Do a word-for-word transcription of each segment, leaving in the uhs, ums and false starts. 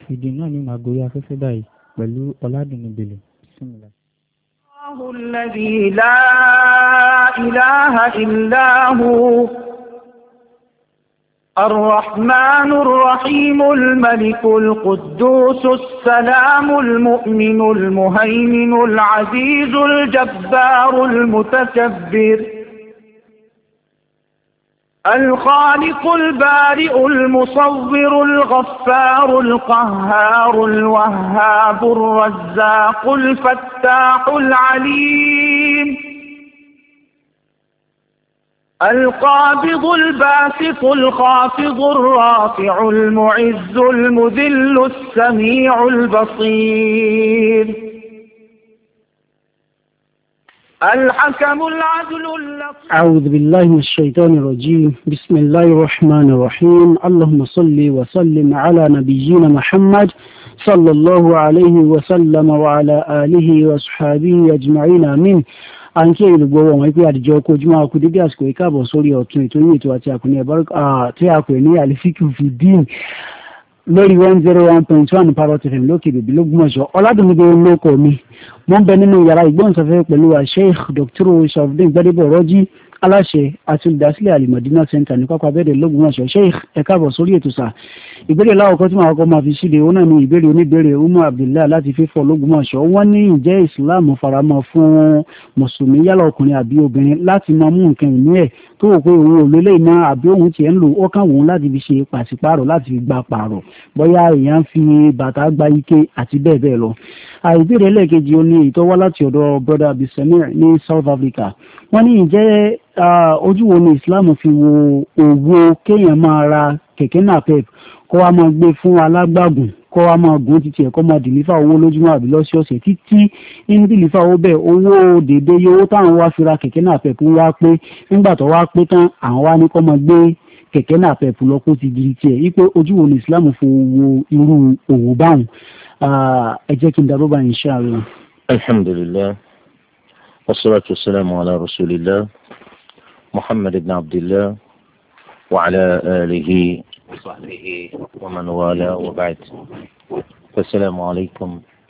ìdí náà ni màá gorí afẹ́fẹ́ báyìí pẹ̀lú Ọládùnní Bello. Allahu alladhi la ilaha illa hu الرحمن الرحيم الملك القدوس السلام المؤمن المهيمن العزيز الجبار المتكبر الخالق البارئ المصور الغفار القهار الوهاب الرزاق الفتاح العليم القابض الباسط الخافض الرافع المعز المذل السميع البصير الحكم العدل اللطيف. أعوذ بالله من الشيطان الرجيم. بسم الله الرحمن الرحيم. اللهم صل وسلم على نبينا محمد صلى الله عليه وسلم وعلى آله وصحبه أجمعين آمين. à ń kí olùgbọ́wọ́ wọn pé àdìjọ kojúmọ́ akú dédé àsìkò ìkáàbọ̀ sórí ọ̀tún ètò yìí ètò àti àkùnrin ẹ̀bá tí a pè ní àlìfíkù fìdíìn lórí one zero one point one parrot fm lókè bèbí lógúnmọ̀ṣọ́ ọ̀làdùnmídé olóko mi mo ń bẹ nínú yàrá ìgbóhùnsáfẹ́ pẹ̀lú Sheikh Doctor Sharafdeen Gbadebo Rọ́jí aláṣẹ àti olùdásílẹ̀ Al-Madina Center ní pápá abẹ́rẹ́ lógúnmọ̀ṣọ́. Sheikh ẹ káàbọ̀ sórí ètò sáà. ìbéèrè láwọ̀kọ́ tí màá kọ́ máa fi síde òun náà ni ìbéèrè oníbéèrè Umar Abdullahi láti fífọ́ lógúnmọ̀ṣọ́. wọ́n ní ǹjẹ́ Islam faramọ́ fún mùsùlùmí yálà ọkùnrin àbí obìnrin láti máa mú nǹkan ìní ẹ̀ tó wò pé òun ò lélẹ̀ iná àbí òun tiẹ̀ ń lò ó kàn wọ́n láti fi ṣe pàṣípààrọ̀ láti fi gba pààrọ̀ bóyá èèyàn fi bàtà gba ike àti bẹ́ẹ̀ bẹ́ẹ̀ lọ. ìbéèrè ẹlẹ́ẹ̀kejì ó ní ìtọ́wá láti ọ̀dọ̀ brother Abdulsamir ní South Africa. wọ́n ní ǹjẹ́ ojú wo ni Islam fi wo òwò kéèyàn máa ra kẹ̀kẹ́ napep kó wá máa gbé fún alágbàgùn kó wá máa gùn títí ẹ̀ kó máa dìlífà owó lójúmọ́ àbí lọ́sọ̀ọ̀sẹ̀ títí ní dìlífà owó bẹ́ẹ̀ owó dèdè iye owó táwọn wá fi ra kẹ̀kẹ́ napep wá pé nígbà tó wá pé tán àwọn wá ní kó máa gbé kẹ̀kẹ́ napep lọ kó ti di tiẹ̀ wípé ojú wo ni Islam fi wo irú òwò báwọn. ẹ jẹ́ kí n darọ́ bá insha Allah. alhamdulillah wassalatu wassalamu ala rasulillah muhammad ibn abdillah wa ala alihi وصحبه ومن والاه وبعد السلام عليكم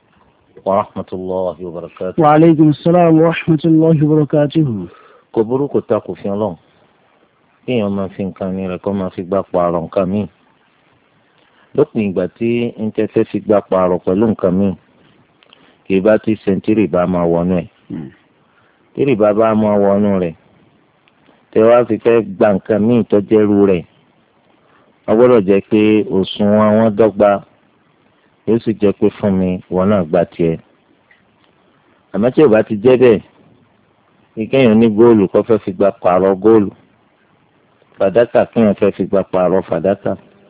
ورحمة الله وبركاته. وعليكم السلام ورحمة الله وبركاته. kò burú kò takò fi Ọlọ́run kéèyàn máa fi nǹkan mi rẹ̀ kó máa fi gbà pààrọ̀ nǹkan mi lópin ìgbà tí n tẹ́ fẹ́ fi gbà pààrọ̀ pẹ̀lú nǹkan mi kì í bá ti sẹ́ńtírì bá máa wọnú ẹ̀ tírì bá bá máa wọnú rẹ̀ tẹ́ wá fi fẹ́ gba nǹkan mi ìtọ́jẹ́rú rẹ̀ wọ́n gbọ́dọ̀ jẹ́ pé òṣùwọ̀n wọn dọ́gba yóò sì jẹ́ pé fún mi wọn náà gba tiẹ̀. àmọ́ tí ò bá ti jẹ́ bẹ́ẹ̀ kéèyàn ní góòlù kó fẹ́ fi gba pààrọ̀ góòlù fàdákà kéèyàn fẹ́ fi gba pààrọ̀ fàdákà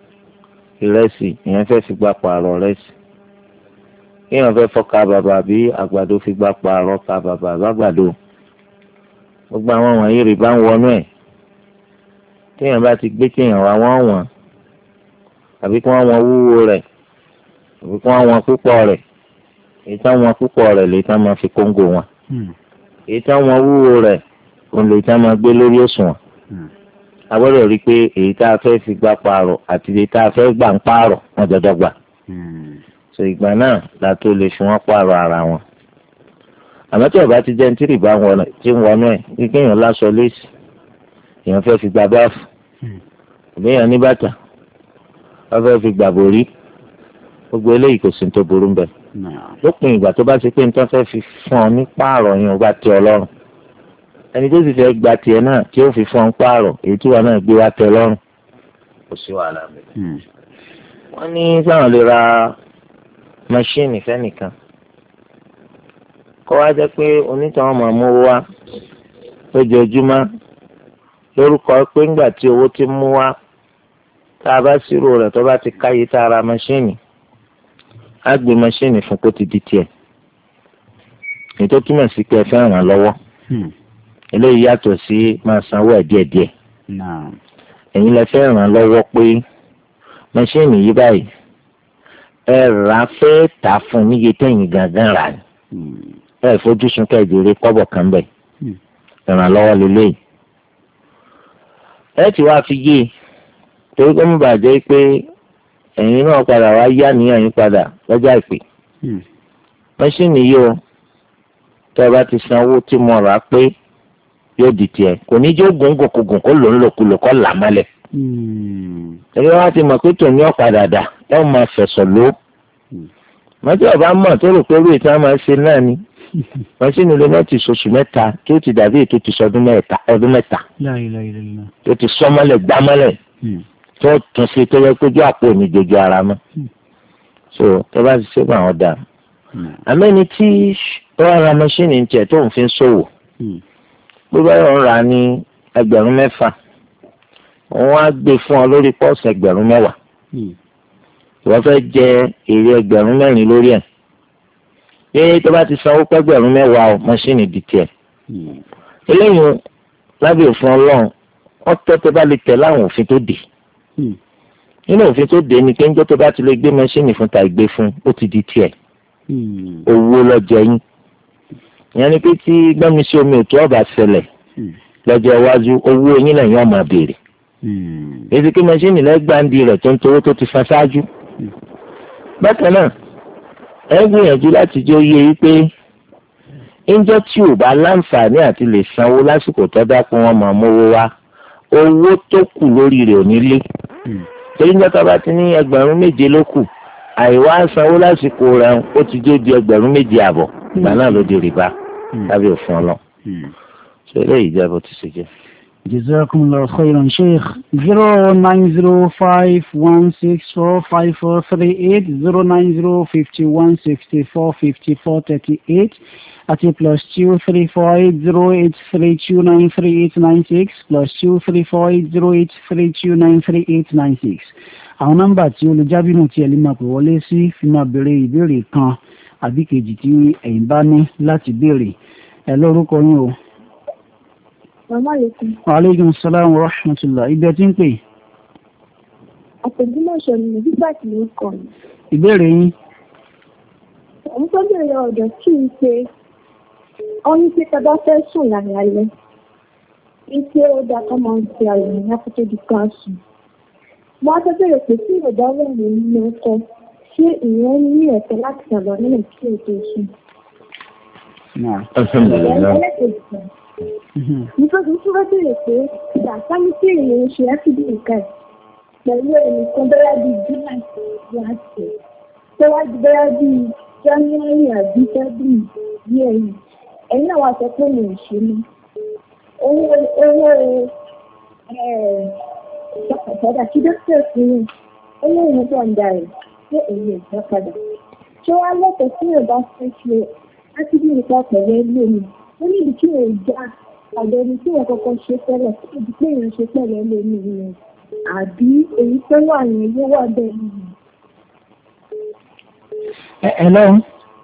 ìrẹsì ìyẹn fẹ́ fi gba pààrọ̀ rẹsì kéèyàn fẹ́ fọ́ka bàbà bí àgbàdo fi gba pààrọ̀ ka bàbà àgbàdo gbogbo àwọn wọ̀nyí rì bá ń wọnú ẹ̀ téèyàn bá ti gbé kéèyàn wá wọ́n wọ̀n àbí kí wọ́n wọn wúwo rẹ̀ àbí kí wọ́n wọn púpọ̀ rẹ̀ èyí tí wọ́n púpọ̀ rẹ̀ lè tá máa fi kóńgò wọn èyí tí wọ́n wúwo rẹ̀ òun lè tá máa gbé lórí òṣùwọ̀n a gbọ́dọ̀ rí i pé èyí tá a fẹ́ fi gbà pààrọ̀ àti èyí tá a fẹ́ gbà ń pààrọ̀ wọ́n jọjọ́ gbà so ìgbà náà la tó lè fi wọ́n pààrọ̀ ara wọn àmọ́ tí ọba ti jẹ́ ní tìrìbá tí ń wọnú ẹ̀ kí kéèyàn láṣọ léèsì èèyàn fẹ́ fi gba báàfù èèyàn ní bàtà wọ́n fẹ́ fi gbà borí gbogbo eléyìí kò sí ní tó burú bẹ́ẹ̀ lópin ìgbà tó bá ti pé nítorí fẹ́ fi fún ọ ní pààrọ̀ yẹn ó bá tẹ́ ọ lọ́rùn ẹni tó sì fẹ́ gba tiẹ̀ náà tí ó fi fún ọ ń pààrọ̀ èyí tí wọn náà gbé wá tẹ́ lọ́rùn kò sí wàhálà bẹ́ẹ̀. wọ́n ní sáwọn lè ra máṣíìnì fẹ́nìkan kó wá jẹ́ pé onítàn máa mú wá lójoojúmọ́ lórúkọ pé ńgbà tí owó ti mú wá tá a bá ṣírò rẹ̀ tó bá ti káyé tá a ra máṣíìnì á gbé máṣíìnì fún kó ti di tiẹ̀ èyí tó túmọ̀ sí pé ẹ fẹ́ ràn án lọ́wọ́ eléyìí yàtọ̀ sí máa sanwó ẹ̀ díẹ̀díẹ̀ ẹ̀yin lẹ fẹ́ ràn án lọ́wọ́ pé máṣíìnì yìí báyìí ẹ rà fẹ́ tà fún níye tẹ̀yìn gangan rà ní ẹ fojú sun kẹ́ẹ̀dì kọ́bọ̀ kan bẹ̀ ràn án lọ́wọ́ lélẹ́yìí. ẹ ti wá fi yé torí pé mo bàjẹ́ pé ẹ̀yin náà padà wá yá níyàn yín padà lọ́jọ́ àìpé. mọ́ṣíìnì yìí o tẹ́ ẹ bá ti san owó tí mo rà pé yóò di tiẹ̀ kò ní jẹ́ ògùngùnkùgùn kó lòún lòkulò kó là mọ́lẹ̀. ẹ̀rí wá ti mọ̀ pé tòun ní ọ̀padà dà ẹ̀ máa fẹ̀sọ̀ ló. mọ́tò ọ̀bá mọ̀ tó rò pé orí ìta máa ṣe náà ni mọ́ṣíìnì lè mẹ́tì sọ̀sù mẹ́ta tó ti dàbí ètò ti sọ ọdún mẹ́ta tó ti sọ mọ́lẹ̀ gbá mọ́lẹ̀ tó tún sí tó yẹ kójú àpò ní gbogbo ara mọ́ so tó bá ti ṣe bá wọn dà àmẹ́ni tí ó wá ra mọ́ṣíìnì tiẹ̀ tó ń fi ṣòwò bó bá yọ̀ ń rà ní ẹgbẹ̀rún mẹ́fà wọ́n á gbé fún ọ lórí pọ́ọ̀sì ẹgbẹ̀rún mẹ́wàá ìwọ́n fẹ́ jẹ èrè ẹgbẹ̀rún mẹ́rin lórí ẹ̀ ee tó bá ti sanwó pẹ́gbẹ̀rún mẹ́wàá o mọ́ṣíìnì di tiẹ̀ eléyìí lábẹ́ òfin ọlọ́run ọ̀tọ̀ tó bá lè tẹ̀ láwọn òfin tó dé nínú òfin tó dé ni pé njọ́ tó bá ti lè gbé mọ́ṣíìnì fún ta ìgbé fún ó ti di tiẹ̀ owó lọ́jọ́ yín ìyẹn ni pé tí gbọ́nmi sí omi òtún ọ̀bà ṣẹlẹ̀ lọ́jọ́ iwájú owó yín lẹ́yìn ọmọ béèrè èsì kí mọ́ṣíìnì lẹ́gbàndì rẹ̀ tó ń towó tó ti fa ṣáájú bákan náà ẹ gbìyànjú láti jẹ́ oyè yìí pé ńjọ́ tí ò bá láǹfààní àti lè sanwó lásìkò tó dákun wọn máa mówó wá owó tó kù lórí rẹ̀ ò ní lé torí ńjọ́ tó bá ti ní ẹgbẹ̀rún méje ló kù àìwá sanwó lásìkò rẹ̀ ó ti dé di ẹgbẹ̀rún méje àbọ̀ ìgbà náà ló di rìbá lábẹ́ òfin ọlọ́ ṣe eléyìí jẹ́ bó ti ṣe jẹ́. Jazakumullahu khairan Sheikh. zero nine zero five one six four five four three eight zero nine zero fifty one sixty four fifty four thirty eight àti plus two three four eight zero eight three two nine three eight nine six plus two three four eight zero eight three two nine three eight nine six. Àwọn nọ́mbà tí olùjábínú tí ẹ lè máa pè wọlé sí fi máa béèrè ìbéèrè kan àbí kejì tí ẹ̀yin bá ní láti béèrè. Ẹ lórúkọ yín o. Wa alaikum salaam wa rahmatullah. Ibẹ̀ tí ń pè. Àpèjúmọ̀ṣọ́ ni nígbà tí ó kọ̀ ní. Ìbéèrè yín. Òun tó bèèrè ọ̀dọ̀ kí n ṣe ọ́ní pé tọ́bá fẹ́ sùn láàrin alẹ́. Ike ó dá kọ́ máa ń ṣe àrùn ní àkókò di kan sùn. Mo á tó bèèrè pé tí ìrọ̀dá wà nínú ọkọ̀ ṣé ìyẹn ní ẹ̀tọ́ láti sàlọ̀ nínú kí o tó sùn. Nítorí tí wọ́n bèèrè pé ìdàsámi tí èèyàn ń ṣe ẹ́fídì nǹkan pẹ̀lú ẹnìkan bẹ́rẹ̀ bíi July last year tó wá di bẹ́rẹ̀ bíi January àbí February bí ẹ̀yìn ẹ̀yìn náà wá sọ pé mi ò ṣe mọ́. Owó owó ẹ̀ẹ́dàpadà kí dókítà fún mi owó ìwọ̀n tó ń da rẹ̀ ṣé èyí ò gbà padà. Ṣé wàá lọ́tọ̀ tí yóò bá fẹ́ ṣe ẹ́fídì nǹkan pẹ̀lú ẹgbẹ́ mi? Ó ní ìdí kí èèyàn já àgbẹ̀ni tí wọ́n kọ́kọ́ ṣe tẹ́lẹ̀ tí ìdí pé èèyàn ṣe pẹ̀lẹ́ lómi rẹ̀ àbí èyí tó wà ní ló wà bẹ́ẹ̀ ni. Ẹ lọ́run.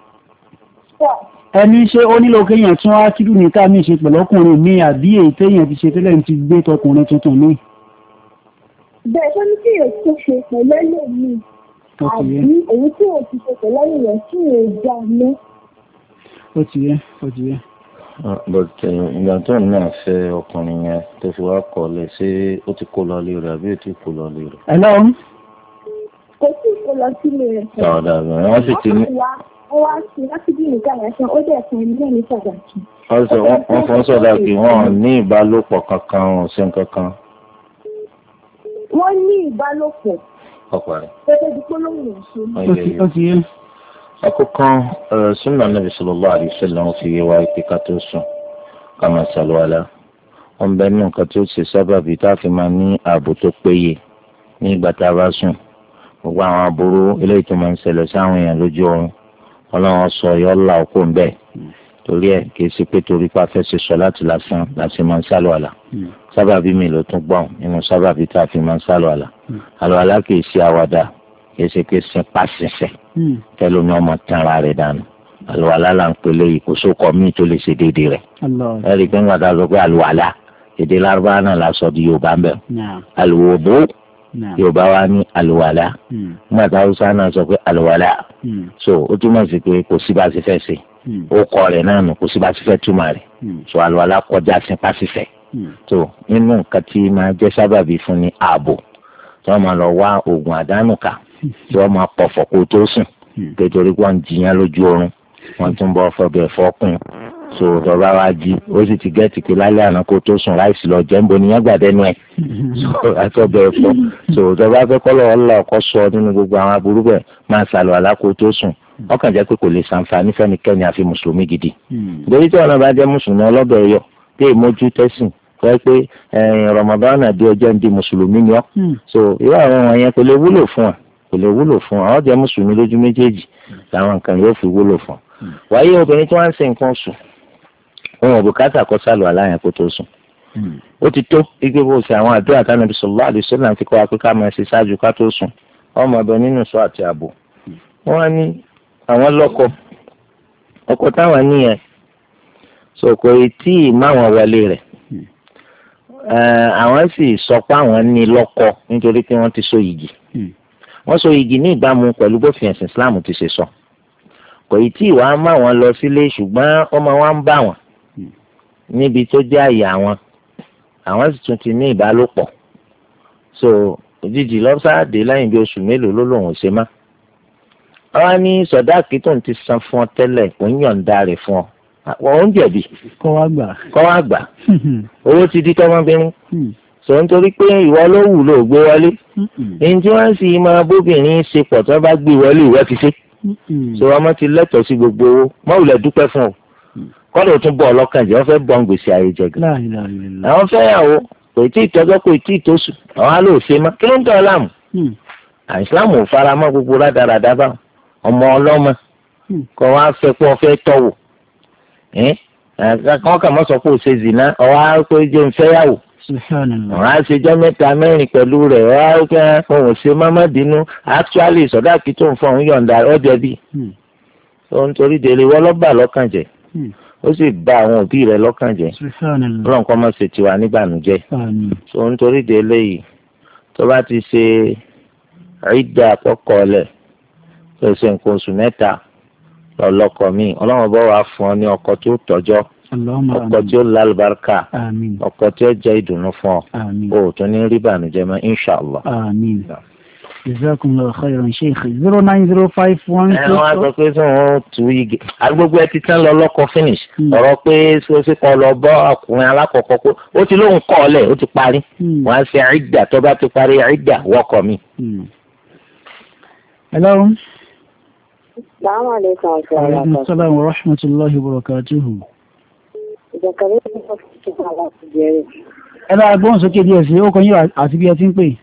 Ẹni ṣé ó nílò kéèyàn tún á kídù ní ká mi ṣe pẹ̀lú ọkùnrin mi àbí èyí téèyàn ti ṣe tẹ́lẹ̀ ti gbé tọkùnrin tuntun mi. Bẹ́ẹ̀ tó ní kí èèyàn tó ṣe pẹ̀lẹ́ lómi àbí èyí tí ò ti ṣe pẹ̀lẹ́ rẹ̀ tí èèyàn já mọ́. Ó ti yẹ, ó ti yẹ. but ìgbà tó ń náà fẹ́ ọkùnrin yẹn tó fi wá kọ̀ lẹ̀ ṣé ó ti kó lọ lé rẹ̀ àbí ó ti kó lọ lé rẹ̀. ẹ lọ́run. Kò sí kó lọ sílé rẹ̀. Ọ̀dà rẹ̀ wọ́n sì ti ní. Ó wá sí láti bí nìkan yẹn sàn ó dẹ̀ fún ẹni lẹ́yìn sàdáàkì. Wọ́n fọ́n sàdáàkì wọn ní ìbálòpọ̀ kankan wọn ò sí nǹkankan. Wọ́n ní ìbálòpọ̀. Ọ̀pọ̀ rẹ̀. Pẹ̀lú ìdíkólóhùn ìṣó. Ó ti yẹ. Àkọ́kọ́ sunna Nabi sallallahu alaihi wasallam fi yé wa pé ká tó sùn ká máa ṣàlùwàlá wọn bẹ nínú nǹkan tí ó ṣe sábàbí tá a fi máa ní ààbò tó péye ní ìgbà tá a bá sùn gbogbo àwọn aburú eléyìí tó máa ń ṣẹlẹ̀ sáwọn èèyàn lójú oorun ọlọ́run sọ yọ ọ́ là ó kó ń bẹ́ẹ̀ torí ẹ̀ kì í ṣe pé torí pa fẹ́ ṣe sọ láti lásán láti máa ń ṣàlùwàlá sábàbí mi ló tún gbọ́n nínú sábàbí tá a fi máa ń ṣàlùwàlá àlùwàlá kì í ṣe àwàdà kì í ṣe pé sinpa ṣiṣẹ́ tẹlomi ọmọ tanra rẹ̀ dànù àlùwàlá là ń pèlè yìí kò sókọ míì tó lè ṣe déédéé rẹ̀ ẹ̀rí pé ńgbà tá a sọ pé àlùwàlá èdè lárúbáwá náà la sọ di yorùbá ń bẹ̀ àlùwòbó yorùbá wa ní àlùwàlá ńgbà tá haúsá náà sọ pé àlùwàlá so ó túmọ̀ sí pé kò sí bá a ṣe fẹ́ ṣe ó kọ rẹ̀ náà nù kò sí bá a ṣe fẹ́ túmọ̀ rẹ̀ so àlùwàlá kọjá sinpa ṣiṣẹ́ so nínú nǹkan tí máa jẹ́ sábàbí fún ní ààbò tí wọ́n máa lọ wá oògùn àdánù ká tí wọ́n máa pọ̀fọ̀ kó tó sùn nítorí wọ́n ń jiyàn lójú oorun wọ́n tún bọ́ fọbẹ̀ fọ́kùn so tọba wa jí ó sì ti gẹ́tì pé lálẹ́ àná kó tó sùn láìsí lọ jẹ́ níbo nìyẹn gbàdẹ́nu ẹ̀ so àtọ́bẹ̀ fọ́ so tọba fẹ́ kọ́ lọ́wọ́ lọ́wọ́ kọ́ sọ nínú gbogbo àwọn aburú bẹ́ẹ̀ máa sàlọ̀ àlá kó tó sùn ọkàn jẹ́ pé kò lè ṣàǹfààní fẹ́nikẹ́ni àfi mùsùlùmí gidi nítorí tí ọ̀nà bá jẹ́ mùsùlùmí ọlọ́bẹ̀ yọ tí èmójú tẹ́sìn kọ́ pé Ramadan àbí ọjọ́ ń di mùsùlùmí ni ọ́ so irú àwọn wọ̀nyẹn kò lè wúlò fún ọ kò lè wúlò fún ọ àwọn jẹ́ mùsùlùmí lójú méjèèjì làwọn nǹkan yóò fi wúlò fún ọ. wáyé obìnrin tí wọ́n ń ṣe nǹkan sùn wọn ò bùkátà kó sálù aláyàn kó tó sùn. ó ti tó igi bó ṣe àwọn àdúrà tí Ànábì sallallahu alaihi wasallam fi kọ́ wa pé ká máa ṣe ṣáájú ká tó sùn ọmọ ọbẹ̀ nínú sọ àti ààbò. wọ́n á ní àwọn lọ́kọ ọkọ táwọn níyẹn so kò tí ì má wọn wọlé rẹ̀ àwọn sì sọ pé àwọn ní lọ́kọ nítorí pé wọ́n ti so yìgì wọ́n so yìgì ní ìbámu pẹ̀lú bófin ẹ̀sìn Islam ti ṣe sọ kò ì tí ì wá má wọn lọ sílé ṣùgbọ́n ọmọ wa ń bá wọn níbi tó jẹ́ àyè àwọn àwọn sì tún ti ní ìbálòpọ̀ so òjijì lọ́sàdé lẹ́yìn bí oṣù mélòó ló lòun ò ṣe má wọ́n ní sọ̀dáàkì tó ń ti san fún ọ tẹ́lẹ̀ kò ń yọ̀ǹda rẹ̀ fún ọ wọ́n ń jẹ̀bi kọ́ wá gbà kọ́ wá gbà owó ti di tọ́mọbìnrin sọ nítorí pé ìwọ ló wù ló gbé wọlé ẹni tí wọ́n sì máa bóbìnrin ṣe pọ̀ tó bá gbé wọlé ìwọ ti ṣe sọ ọmọ ti lẹ́tọ̀ọ́ sí gbogbo owó mọ́wùlẹ̀ dúpẹ́ fún ọ kọ́dọ̀ tún bọ̀ ọlọ́kàn jẹ́ wọ́n fẹ́ bọ́ ń gbèsè ayé jẹ gan àwọn fẹ́yàwó kò tí ì tọ́jọ́ kò tí ì tó sùn àwọn á lò ṣe má kí ló ń tọ́ ọ láàmú àìsílámù ò fara mọ́ gbogbo rádaràdá bá ọmọ ọlọ́mọ kọ́ wá fẹ́ pé wọ́n fẹ́ tọ́wò kọ́ kà mọ́ sọ pé ò ṣe zìnà ọ̀wá pé jẹ́ ń fẹ́yàwó ọ̀rá ṣèjọ́ mẹ́ta mẹ́rin pẹ̀lú rẹ̀ ọ̀rá pé òun ṣe mọ́mọ́dínú actually sọ̀dáàkì tó ń fọ òun yọ̀ǹda ọ̀jẹ̀ bíi tó ń torí délé wọ́n lọ́gbà lọ́kàn jẹ́ ó sì bà àwọn òbí rẹ̀ lọ́kàn jẹ́ ọlọ́run kọ́ mọ́ ṣe tiwa nígbànújẹ́ tó ń torí délé yìí tó bá ti ṣe ìdá àkọ́kọ́ lẹ̀ tó ṣe nǹkan oṣù mẹ́ta lọ́lọ́kọ mi ọlọ́run bọ́ wàá fún ọ ní ọkọ tí ó tọ́jọ́ ọkọ tí ó lálùbáríkà ọkọ tí ó jẹ́ ìdùnnú fún ọ o tún ní rí bànújẹ́ mọ́ inshàlá. jazakumullahu khairan sheikh zero nine zero five one. ẹ wọ́n á sọ pé sọ wọn tù igi agbègbè ẹ ti tán lọ lọ́kọ finish ọ̀rọ̀ pé ṣé kọ́ lọ bọ́ ọkùnrin alákọ̀ọ́kọ́ pé ó ti lóun kọ́ ọ lẹ̀ ó ti parí wọ́n á ṣe ìdà tó bá ti parí ìdà wọ́kọ̀ mi. hello. Assalamu alaikum wa alaikum assalam wa rahmatullahi wa barakatuhu. Ìjọkàlẹ́ ìjọba fún ìjọba láti jẹ́rẹ̀. Ẹ bá gbọ́n sókè díẹ̀ sí ó kan yóò àti bí ẹ ti ń pè.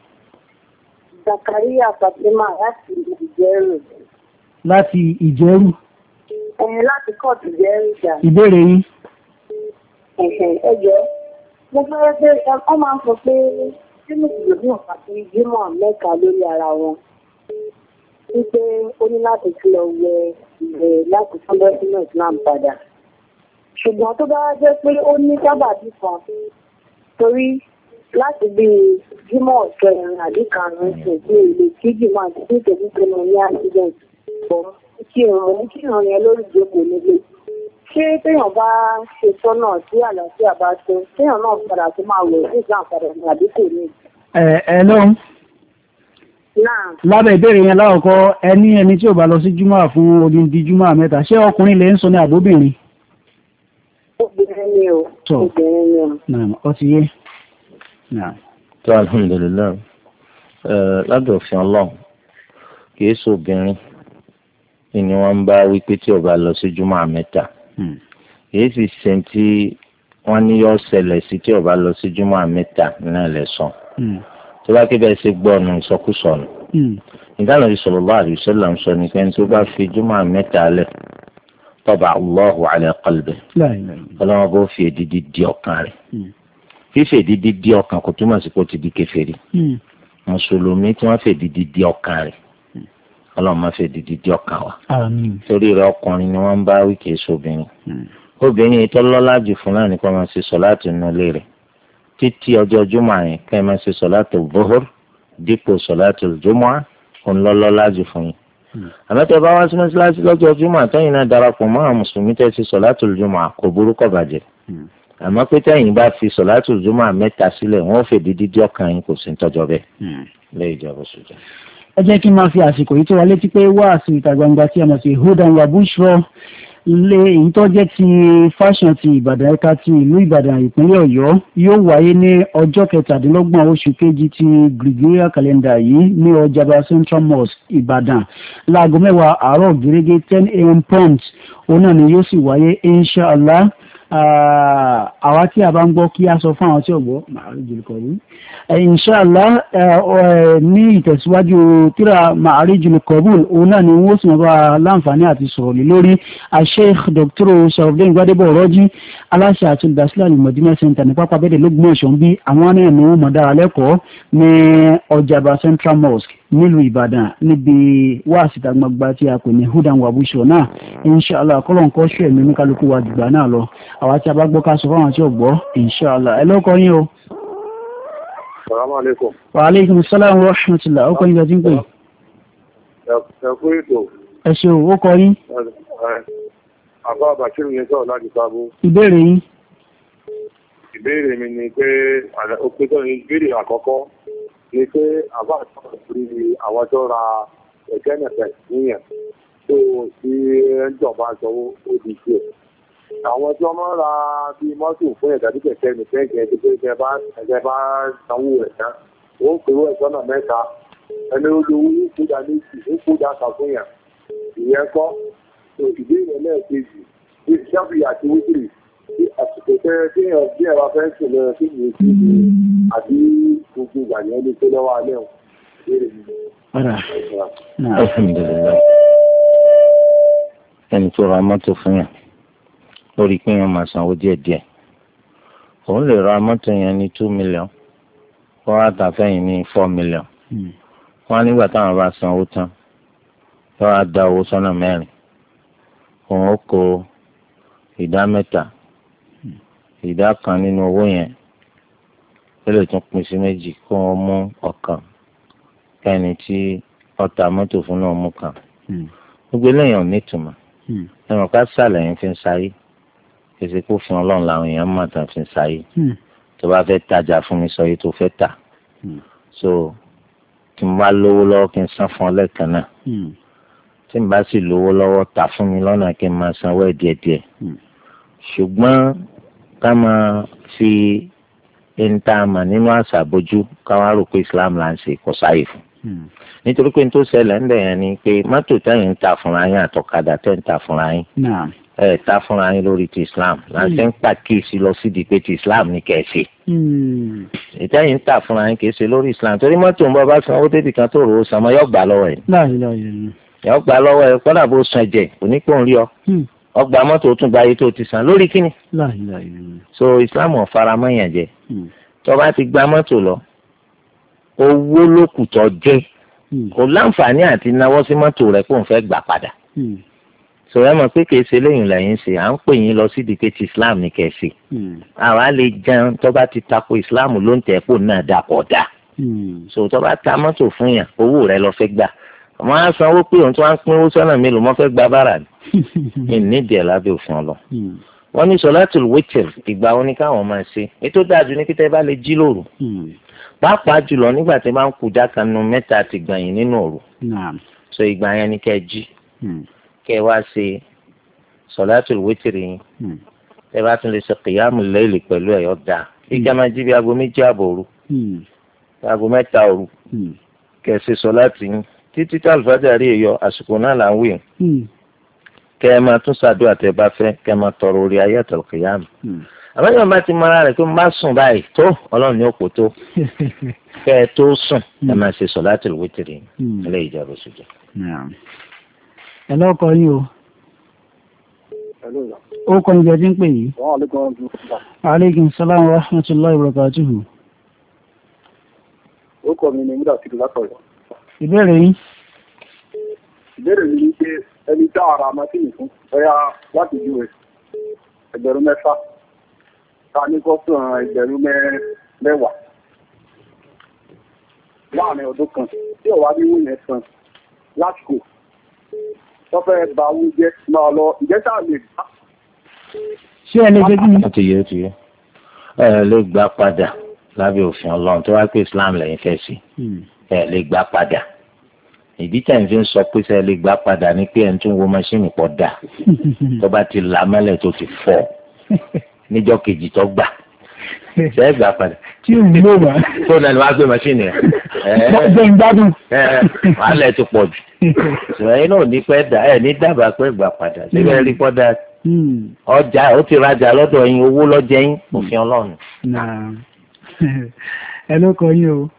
Zakaria Fatima láti Ìjẹ́rù. Láti Ìjẹ́rù. Ẹ̀hìn láti kọ́ọ̀tù Ìjẹ́rù jà. Ìbéèrè yín. Ẹ̀hìn ẹjọ́. Mo fẹ́ pé ọ máa ń sọ pé tí Mùsùlùmí ọ̀pá sí Jímọ̀ mẹ́ta lórí ara wọn. Wípé ó ní láti fi lọ wẹ ìwẹ̀ láti fún lọ́sínú Islam padà. Ṣùgbọ́n tó bá jẹ́ pé ó ní sábàbí kan torí láti bí Jímọ̀ kẹrin àbí karùn-ún ṣe pé ilé kí Jímọ̀ àti tí ìtẹ̀jú pé mo ní accident bọ̀ kí ìrùn kí ìrùn yẹn lórí ìjókòó nílé. Ṣé téèyàn bá ṣe sọ́nà tí àlàáfíà bá tó téèyàn náà padà tó máa wẹ̀ ní Islam padà ní àbí kò ní? Ẹ ẹ lóhùn. Lábẹ́ ìbéèrè yẹn láwọ̀kọ́ ẹni ẹni tí ò bá lọ sí Júmọ̀ fún odindi Júmọ̀ mẹ́ta ṣé ọkùnrin lè ń sọ ní àbóbìnrin? Obìnrin ni o. Obìnrin ni o. Naam, ó ti yé. Naam. Tó alhamdulilayi lábẹ́ òfin ọlọ́run kìí ṣe obìnrin ni wọ́n ń bá wípé tí ò bá lọ sí Júmọ̀ mẹ́ta kìí sì ṣe tí wọ́n ní yọ ṣẹlẹ̀ sí tí ò bá lọ sí Júmọ̀ mẹ́ta náà lẹ́sàn. tó bá kébẹ̀ ṣe gbọ́ ọ̀nà ìsọkúsọ nù. ìdáná Ànábì sallallahu alaihi wasallam sọ ní pé tó bá fi Júmọ̀ mẹ́ta lẹ̀ taba Allahu ala qalbihi ọlọ́wọ́n bó fi èdìdí di ọkàn rẹ̀. fífi èdìdí di ọkàn kò túmọ̀ sí pé ó ti di kèfèrí. mùsùlùmí tí wọ́n fi èdìdí di ọkàn rẹ̀ ọlọ́run máa fi èdìdí di ọkàn wa. torí rẹ̀ ọkùnrin ni wọ́n ń bá wí kìí ṣobìnrin. obìnrin yìí tó lọ́lá jù fún náà ní kó máa ṣe sọ̀láàtì nínú ilé rẹ̀ títí ọjọ́ jùmọ̀ yẹn ká ẹ máa ṣe sọ̀láàtì zuhur dípò sọ̀láàtì jùmọ̀ òun lọ́lọ́lá jù fún yín. àmọ́tẹ́ bá wá sí mọ́ṣáláṣí lọ́jọ́ jùmọ̀ àtẹ́yìn náà darapọ̀ mọ́ àwọn mùsùlùmí tẹ́ ṣe sọ̀láàtì jùmọ̀ kò burú kò bàjẹ́. àmọ́ pé tẹ́yìn bá fi sọ̀láàtì jùmọ̀ mẹ́ta sílẹ̀ wọ́n fè dídí dí ọkàn yín kò sí tọ́jọ́ bẹ́ẹ̀ lẹ́yìn ìjọba sójà. ẹ jẹ́ kí n máa fi àsìkò yìí tó wa létí pé wáàsí ìta gbangba tí a mọ̀ sí hudan wa bushra lé èyí tó jẹ́ ti fashion ti ìbàdàn ẹ̀ka ti ìlú ìbàdàn ìpínlẹ̀ ọ̀yọ́ yóò wáyé ní ọjọ́ kẹtàdínlọ́gbọ̀n oṣù kejì ti gregorian calendar yìí ní ọjàba central mosque ìbàdàn láago mẹ́wàá àárọ̀ gẹ́gẹ́ ten a.m. prompt òun náà ni yóò sì wáyé inshallah. àwa tí a bá ń gbọ́ kí a sọ fún àwọn tí ò gbọ́ ma'arijul qabul inshallah ní ìtẹ̀síwájú tíra ma'arijul qabul òun náà ni wọ́n sì mọ́ bá láǹfààní àti sọ̀rọ̀ lé lórí Sheikh Doctor Sharafdeen Gbadebo Ọ̀rọ́jí aláṣẹ àti olùdásílẹ̀ Al-Madina Center ní pápá bẹ́ẹ̀dẹ̀ lógún ọ̀ṣọ́ bí àwọn náà ni wọ́n mọ̀ dára lẹ́kọ̀ọ́ ní ọjàba Central Mosque nílùú Ìbàdàn níbi wáàsí tàgbàgbà tí a pè ní hudan wa bushra náà inshallah kọ́lọ̀nkọ́ ṣù ẹ̀mí ní kálukú wa dìgbà náà lọ àwa tí a bá gbọ́ ká sọ fáwọn tí ò gbọ́ inshallah ẹ lọ́kọ́ yín o. Assalamu alaikum. Wa alaikum assalam wa rahmatullah. Ó kọ́ yín lọ́dún pé. Ẹ kú ètò. Ẹ ṣe ó kọ́ yín. Àbá Bàṣírù yẹn sọ̀rọ̀ láti sábó. Ìbéèrè yín. Ìbéèrè mi ni pé òpétọ́ ìbéèrè àkọ́kọ́ ni pé àbá àtọ́kọ̀ sí àwọn tó ra ẹ̀kẹ́ nẹ̀fẹ̀ níyàn tó sí ẹ̀ńjọba sanwó ó di ṣe. Àwọn tí wọ́n máa ń ra bíi mọ́tò fún ẹ̀dá tí kẹ̀kẹ́ nìfẹ́ jẹ́ ti pé ẹ̀jẹ̀ bá ẹ̀jẹ̀ bá sanwó rẹ̀ tán. Ó ń pèrò ẹ̀sọ́ náà mẹ́ta. Ẹni olówó ó kódà méjì ó kódà kà fún yàn. Ìyẹn kọ́ ìbéèrè lẹ́ẹ̀kejì bí sábì àti wíkìrì tí àsìkò tẹ́ tí èèyàn bí ẹ̀rọ afẹ́ sùn lọ sí ìwé sí i àbí gbogbo ìgbà yẹn lè tó lọ́wọ́ alẹ́ o ìbéèrè mi. Alhamdulillah. Ẹni tó ra mọ́tò fún yàn lórí pé yẹn máa sanwó díẹ̀díẹ̀ òun lè ra mọ́tò yẹn ní two million wọ́n á tà fẹ́yìn ní four million wọ́n á nígbà táwọn bá sanwó tán wọ́n á da owó sọ́nà mẹ́rin òun ó kó ìdá mẹ́ta ìdá kan nínú owó yẹn ó lè tún pín sí méjì kó wọ́n mú ọ̀kan kẹ́ni tí ọ̀tá mọ́tò fún náà mú kan gbogbo eléyìí ò ní ìtumọ̀ ẹ̀rọ ká sàlẹ̀ yẹn fi ń sáyé èsì kó fún ọlọ́run làwọn èèyàn máa tàn fi ń sáyé tó bá fẹ́ tajà fún mi sọ yìí tó fẹ́ tà so tí mo bá lówó lọ́wọ́ kí n san fún ọ lẹ́ẹ̀kan náà tí n bá sì lówó lọ́wọ́ tà fún mi lọ́nà kí n máa sanwó ẹ̀ díẹ̀díẹ̀ ṣùgbọ́n ká máa fi ẹni tá a mọ̀ nínú àṣà bójú ká wá rò pé Islam là ń ṣe kò sáyè fún nítorí pé n tó ṣẹlẹ̀ ń bẹ̀ yẹn ni pé mọ́tò tẹ̀yìn ń ta fúnra yín àtọ̀kadà tẹ̀ ń ta fúnra yín ẹ̀ ta fúnra yín lórí ti Islam láti ń pàkíyèsí lọ sídìí pé ti Islam ní kẹ̀ẹ́sì ìtẹ̀yìn ń ta fúnra yín kìí ṣe lórí Islam torí mọ́tò ń bọ́ bá sanwó débi kan tó rò ó sàmọ́ yóò gbà lọ́wọ́ ẹ̀ yóò gbà lọ́wọ́ ẹ̀ kọ́dà bó san ẹ̀jẹ̀ onípò ń rí ọ ọgbà mọ́tò tún gba iye tó ti san lórí kíni so Islam ò fara mọ́ yàn jẹ tó bá ti gba mọ́tò lọ owó ló kù tó jẹ́ kò láǹfààní àti náwó sí mọ́tò rẹ̀ kó n fẹ́ gbà padà sọ ẹ mọ̀ pé kìí ṣe lẹ́yìn lẹ́yìn ṣe à ń pè yín lọ sí ìdíkẹ́ ti Islam ní kẹ̀sì àwa lè jẹun tó bá ti tako Islam ló ń tẹ̀ pò náà dà pọ̀ dà so tó bá ta mọ́tò fún yàn owó rẹ̀ lọ fẹ́ gbà wọ́n á sanwó pé òun tó wá ń pín owó sọ́nà mélòó mọ́ fẹ́ gba bára ní nídìí ẹ̀ lábẹ́ òfin ọlọ wọ́n ní sọ̀látùl wítìr ìgbà wo ni káwọn máa ṣe ètò dájú ní kíkẹ́ bá lè jí lóru pàápàá jùlọ nígbà tí máa ń kú dákanu mẹ́ta ti gbẹ̀yìn nínú òru so ìgbà yẹn ni kẹ́ jí kẹ́ wá ṣe sọ̀látùl wítìrì yín ẹ bá tún lè ṣe kìyàmù láìlì pẹ̀lú ẹ̀yọ́ dáa ìjà máa jí bí aago méjì àbọ̀ òru aago mẹ́ta òru kẹ́ ṣe sọ̀látù yín títí tí àlùfáàjà rí èyọ àsìkò náà là ń wí kẹ́ ẹ máa tún ṣàdúrà tẹ́ bá fẹ́ kẹ́ ẹ máa tọrọ orí ayé àtàlù kìyàmù àbẹ́yẹ̀ bá ti mara rẹ̀ pé má sùn báyìí tó ọlọ́run ní òpó tó kẹ́ ẹ tó sùn ẹ máa ṣe sọ̀látùl wítìrì ilé ìjọba oṣooṣù. ẹ lọ́kọ̀ yìí o ó kọ́ ìjọ tí ń pè yìí. aleykum salaam wa rahmatulahi wa barakatuhu. ó kọ́ mi ní múdà kìlú látọ̀yọ̀. ìbéèrè yìí. ìbéèrè mi ni pé ẹni tá ara mọ́tìnì fún ọ̀yà láti ju ẹgbẹ̀rún mẹ́fà ta ní kọ́sùn ẹgbẹ̀rún mẹ́wàá láàrin ọdún kan tí ọ̀wá bí wọ́n yẹn san lásìkò tó fẹ́ ba owó jẹ́ máa lọ ìjẹ́sà lè gbà. ṣé ẹ lè ṣe kí ni. ó ti yẹ ó ti yẹ ẹ lè gbà padà lábẹ́ òfin ọlọ́run tó wá pé Islam lẹ́yìn fẹ́ sí ẹ lè gbà padà ìdí tẹ̀ ń fi ń sọ pé sẹ́ lè gbà padà ní pé ẹ̀ ń tún wo máṣíìnì pọ̀ dà tó bá ti là mọ́lẹ̀ tó ti fọ́ níjọ́ kejì tó gbà ṣe é gbà padà. tí o ní ló wà. tó náà ni wàá gbé máṣíìnì rẹ̀. bẹ́ẹ̀ ń gbádùn. wàhálà ti pọ̀ jù. ṣùgbọ́n náà ní pẹ́ dà ẹ̀ ní dábàá pé gbà padà síbẹ̀ rí pọ́ dà. ọjà ó ti rajà lọ́dọ̀ yín owó lọ́jẹ́ yín òfin ọlọ́run. ẹ ló kọ yín o.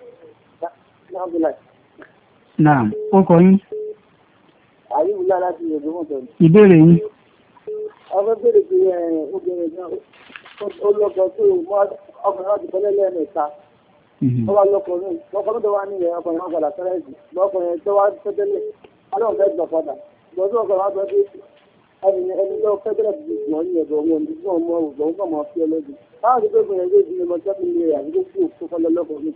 naam ó kọ yín. àyíwúlá láti ìròyìn mọ́tò. ìbéèrè yín. ọkọ béèrè pé obìnrin náà ó lọ́kọ tó ọkùnrin láti kọ́lé lẹ́ẹ̀mẹ́ta. ó wá lọ́kùnrin lọ́kùnrin tó wá nílẹ̀ ọkùnrin wọn padà fẹ́rẹ́ jù lọ́kùnrin tó wá tẹ́tẹ́lẹ̀ alóhùn fẹ́ gbà padà lọ́dún ọkùnrin wá sọ pé ẹni ẹni tó fẹ́ tẹ́lẹ̀ ti wọ́n ní ẹ̀dọ̀ wọn ní fún ọmọ òun náà máa fi ọlọ́dún. báwo ni pé obìnrin yóò di ọmọ sẹ́kùnrin rẹ̀ àti tó kú òkú kọ́lé lọ́kùnrin.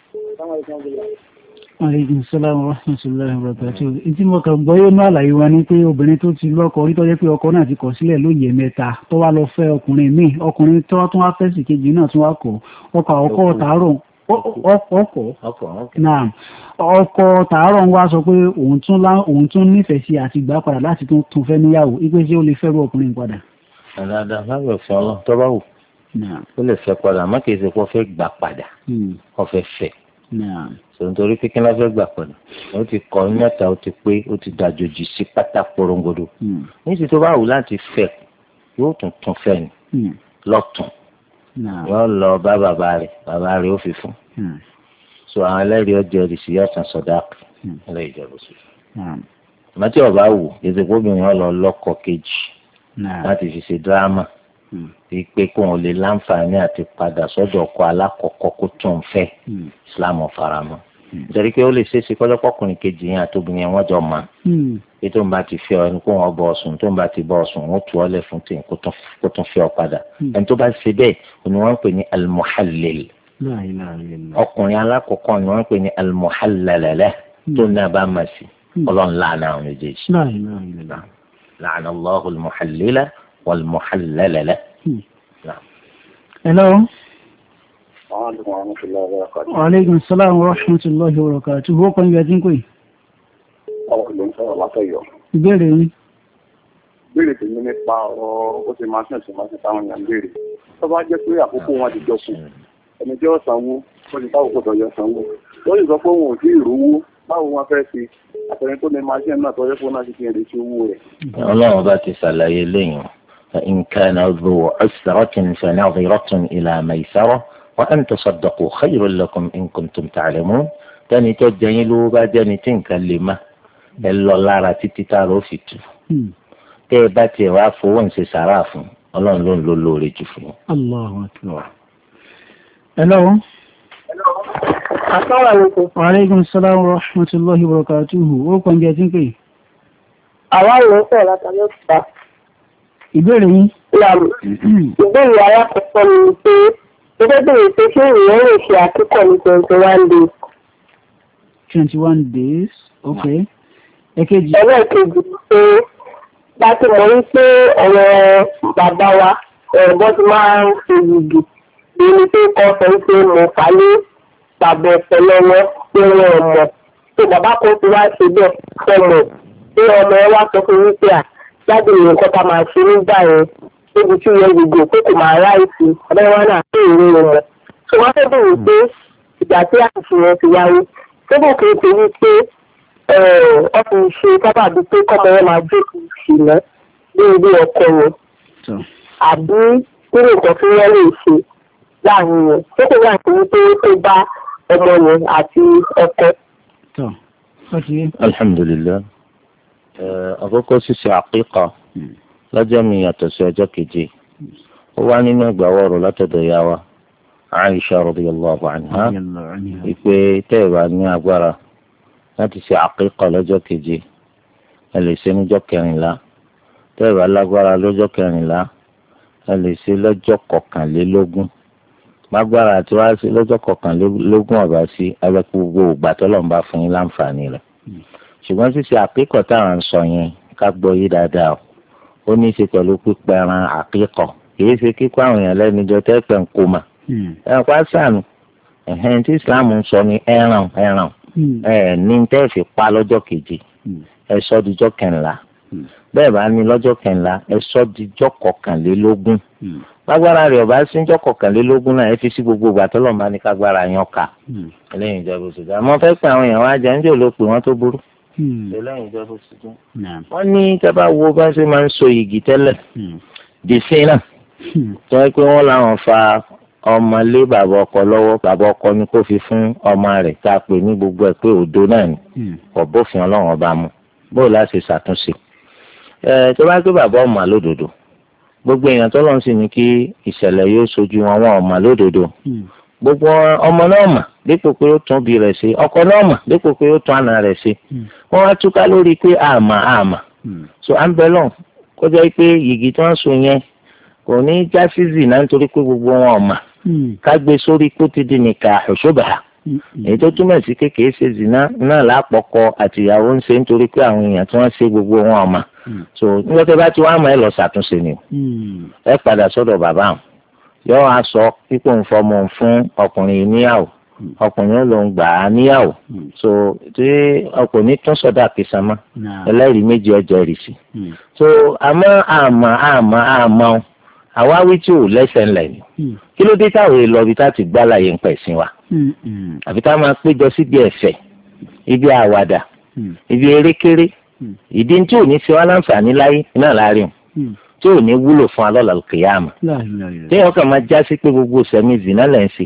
Aleykum salaam wa rahmatullahi wa barakatuh. Ìtí mo kàn gbọ́ yóò ní àlàyé wa ní pé obìnrin tó ti lọ́kọ orí tó jẹ́ pé ọkọ náà ti kọ̀ sílẹ̀ lóye mẹ́ta tó wá lọ fẹ́ ọkùnrin míì ọkùnrin tó tún wá fẹ́ sí kejì náà tún wá kọ̀ ọkọ ọkọ tàárọ̀ ọkọ náà ọkọ tàárọ̀ ń wá sọ pé òun tún lá òun tún nífẹ̀ẹ́ sí àti gbà padà láti tún tún fẹ́ níyàwó ipe ṣé ó lè fẹ́ rú ọkùnrin padà. àdáadáa lábẹ́ òfin ọlọ́run tó bá wù ó lè fẹ́ padà má kì í ṣe kó fẹ́ gbà padà ó fẹ́ fẹ́ sọ nítorí pé kí n lọ́fẹ́ gbà padà ó ti kọ́ mẹ́ta ó ti pé ó ti dàjòjì sí pátá porongodo níṣẹ́ tó bá wù láti fẹ́ yóò tún tún fẹ́ ni lọ́tún yóò lọ bá bàbá rẹ̀ bàbá rẹ̀ ó fi fún so àwọn ẹlẹ́rìí ọjọ́ ìrìsì yóò san sọ̀dáàkì ẹlẹ́rìí ìjọba sí i màtí ọba wù ètò obìnrin wọn lọ lọ́kọ kejì láti fi ṣe dírámà bíi pé kó wọn lè láǹfààní àti padà sọ́dọ̀ ọkọ alákọ̀ọ́kọ́ kó tún fẹ́ Islam faramọ́ nítorí pé ó lè ṣeé ṣe kọ́jọ́pọ̀kùnrin kejì yẹn àtòbìnrin yẹn wọ́n jọ mọ́ pé tó ń bá ti fi ọ ẹni kó wọn bọ ọ̀sùn tó ń bá ti bọ ọ̀sùn wọ́n tu ọ́ lẹ̀ fún tèmi kó tún fi ọ padà ẹni tó bá ṣe bẹ́ẹ̀ ni wọ́n ń pè ní almuhallil ọkùnrin alákọ̀ọ́kọ́ ni wọ́n ń pè ní almuhallalala tó ní abá mà sí ọlọ́run láàánú àwọn méjèèjì láàánú Allahu almuhallila walmuhallalala. Hello. Wa alaikum salaam wa rahmatullahi wa barakatuh. Ó kọ́ ibi ẹtí ń pè. Ọ̀rọ̀ ló ń sọ̀rọ̀ látọ̀yọ̀. Ìbéèrè yín. Béèrè tèmi nípa ọ̀rọ̀ ó ti máa ṣẹ̀ṣẹ̀ máa ṣe táwọn èèyàn béèrè. Tó bá jẹ́ pé àkókò wọn ti jọ kù, ẹni jẹ́ ọ̀sánwó, ó ti táwọn kò tọ̀yọ̀ sanwó. Ó sì sọ pé òun ò tí ì rówó, báwo wọn fẹ́ ṣe àtẹni tó ní máa ṣe náà tọ́jú fún náà ti fi èrè sí owó rẹ̀. Ọlọ́run bá ti ṣàlàyé lẹ́yìn فإن كان ذو عسرة فنظرة إلى ميسرة وأن تصدقوا خير لكم إن كنتم تعلمون tẹ́ni tó jẹyìn lówó bá jẹ́ni tí nǹkan lè má ẹ lọ lára títí tá a ló fi tù tẹ́ ẹ bá tiẹ̀ wá fowó ń ṣe sàrà fún ọlọ́run ló ń lo lóore jù fún yín. Allahu akbar. Hello. Assalamualaikum. Wa alaikum salaam wa rahmatullahi wa barakatuhu. Ó kàn jẹ́ tí ń pè. àwa ló ń sọ̀rọ̀ látàrí òkúta. Ìbéèrè yín. Ìbéèrè alákọ̀ọ́kọ́ ni pé gẹ́gẹ́ bí ètò ṣé èèyàn lè ṣe àkíkọ̀ ní twenty one days. twenty one days, ok. Èkejì. Ẹlẹ́ẹ̀kejì ni pé láti mọ̀ wípé ọ̀rọ̀ bàbá wa ẹ̀gbọ́n ti máa ń fi yìgì èyí tó kọ́ sọ wípé mo fà ní bàbá ẹ̀fẹ̀ lọ́wọ́ pé wọ́n mọ̀. Tó bàbá kan ti wá ṣe bẹ́ẹ̀ fẹ́ mọ̀ pé ọmọ ẹ wá sọ fún wípé à jáde ìwé nǹkan tá a máa ṣe nígbà yẹn níbi tí yẹn gbogbo pé kò máa ráìsì ọ̀dọ́ wọn náà pé ìwé wọn mọ̀. Ṣé wọ́n fẹ́ bèèrè pé ìgbà tí àṣìṣe yẹn ti wáyé síbò kì í ṣe wípé ọkùnrin ṣe sábàbí pé kọ́mọ yẹn máa jókòó ṣìnà ní ilé ọkọ yẹn àbí nínú nǹkan tí wọ́n lè ṣe láàrin yẹn tó kò wá sí wípé tó bá ọmọ yẹn àti ọkọ. Alhamdulillah. Àkọ́kọ́ ṣíṣe àkíkà lọ́jọ́ mi yàtọ̀ sí ọjọ́ keje. Ó wá nínú ẹgbàá ọ̀rọ̀ látọ̀dọ̀ ìyá wa Aisha radiyallahu anha ìpè tẹ́ ẹ̀ bá ní agbára láti ṣe àkíkà lọ́jọ́ keje ẹ lè ṣe níjọ́ kẹrìnlá tẹ́ ẹ̀ bá lágbára lọ́jọ́ kẹrìnlá ẹ lè ṣe lọ́jọ́ kọkànlélógún lágbára àti wá sí lọ́jọ́ kọkànlélógún ọ̀bá sí abẹ́kú gbogbo ògbà tọ́lọ́mùbá fún yín láǹfààní rẹ̀ ṣùgbọ́n ṣíṣe àkíkà táwọn ń sọ yẹn ká gbọ́ yí dáadáa ó ní í ṣe pẹ̀lú pípẹran àkíkà kìí ṣe kíkọ́ àwọn èèyàn lẹ́nu jọ tẹ́pẹ̀ ń kó mà ẹ̀rọ pa sànù ẹ̀hẹ́n tí Islam ń sọ ní ẹran ẹran ẹ ní tẹ́ fi pa lọ́jọ́ keje ẹ sọ dijọ́ kẹrìnlá bẹ́ẹ̀ bá ní lọ́jọ́ kẹrìnlá ẹ sọ dijọ́ kọkànlélógún lágbára rẹ̀ ọba síjọ́ kọkànlélógún náà ẹ fi sí gbogbo ìgbà tó lọ́ọ́ máa ní kágbára yan ká ẹlẹ́yìn ìjọba oṣù àmọ́ fẹ́ pé àwọn èèyàn wá jẹ́ ń jò ló pè wọ́n tó burú ẹlẹ́yìn ìjọba oṣù jẹ́ wọ́n ní tẹ́ bá wo bá ṣe máa ń so igi tẹ́lẹ̀ dèsí náà tó yẹ pé wọ́n làwọn fa ọmọ lé bàbá ọkọ lọ́wọ́ bàbá ọkọ ni kó fi fún ọmọ rẹ̀ tá a pè ní gbogbo ẹ̀ pé òdo náà ni kò bófin ọlọ́run ọba mu bóò láti ṣàtúnṣe ẹ tó bá gbé bàbá ọmọ lódodo gbogbo èèyàn tó lọ́n sì ní kí ìṣẹ̀lẹ̀ yóò sojú wọn wọn ọmọ lódodo gbogbo ọmọ náà mà dípò pé ó tún bí rẹ̀ ṣe ọkọ náà mà dípò pé ó tún àna rẹ̀ ṣe wọ́n wá túká lórí pé àmà àmà so à ń bẹ lọ́n kó jẹ́ pé yìgì tó ń so yẹn kò ní já sí zina nítorí pé gbogbo wọn ọmọ ká gbé sórí kó ti di nìka ṣòṣòbà èyí tó túmọ̀ sí kékeré ṣe zina náà lápọ̀kọ àtìyàwó ń ṣe nítorí pé àwọn èèyàn tí wọ́n ṣe gbogbo wọn ọmọ so nígbà tó bá ti wá mọ̀ ẹ́ lọ ṣàtúnṣe ni ẹ padà sọ́dọ̀ bàbá àwọn yóò wá sọ pípò ń fọmọ fún ọkùnrin níyàwó ọkùnrin ló ń gbà á níyàwó so tí ọkùnrin tún sọdá kìsàmá ẹlẹ́rìí méjì ọjọ́ rì sí so àmọ́ àmọ́ àmọ́ àmọ́ àwáwí tí ò lẹ́sẹ̀ ńlẹ̀ ni kí ló dé táwọn èèlò ibi tá a ti gbá láàyè ń pẹ̀ sí wa àfi tá a máa péjọ síbi ẹ̀fẹ̀ ibi àwàdà ibi erékeré ìdí tí ò ní ṣe wá láǹfààní láyé náà láàrin tí ò ní wúlò fún alọ́lá kìyàmù tí wọ́n kàn máa já sí pé gbogbo sẹ́mi zina lẹ́ ń ṣe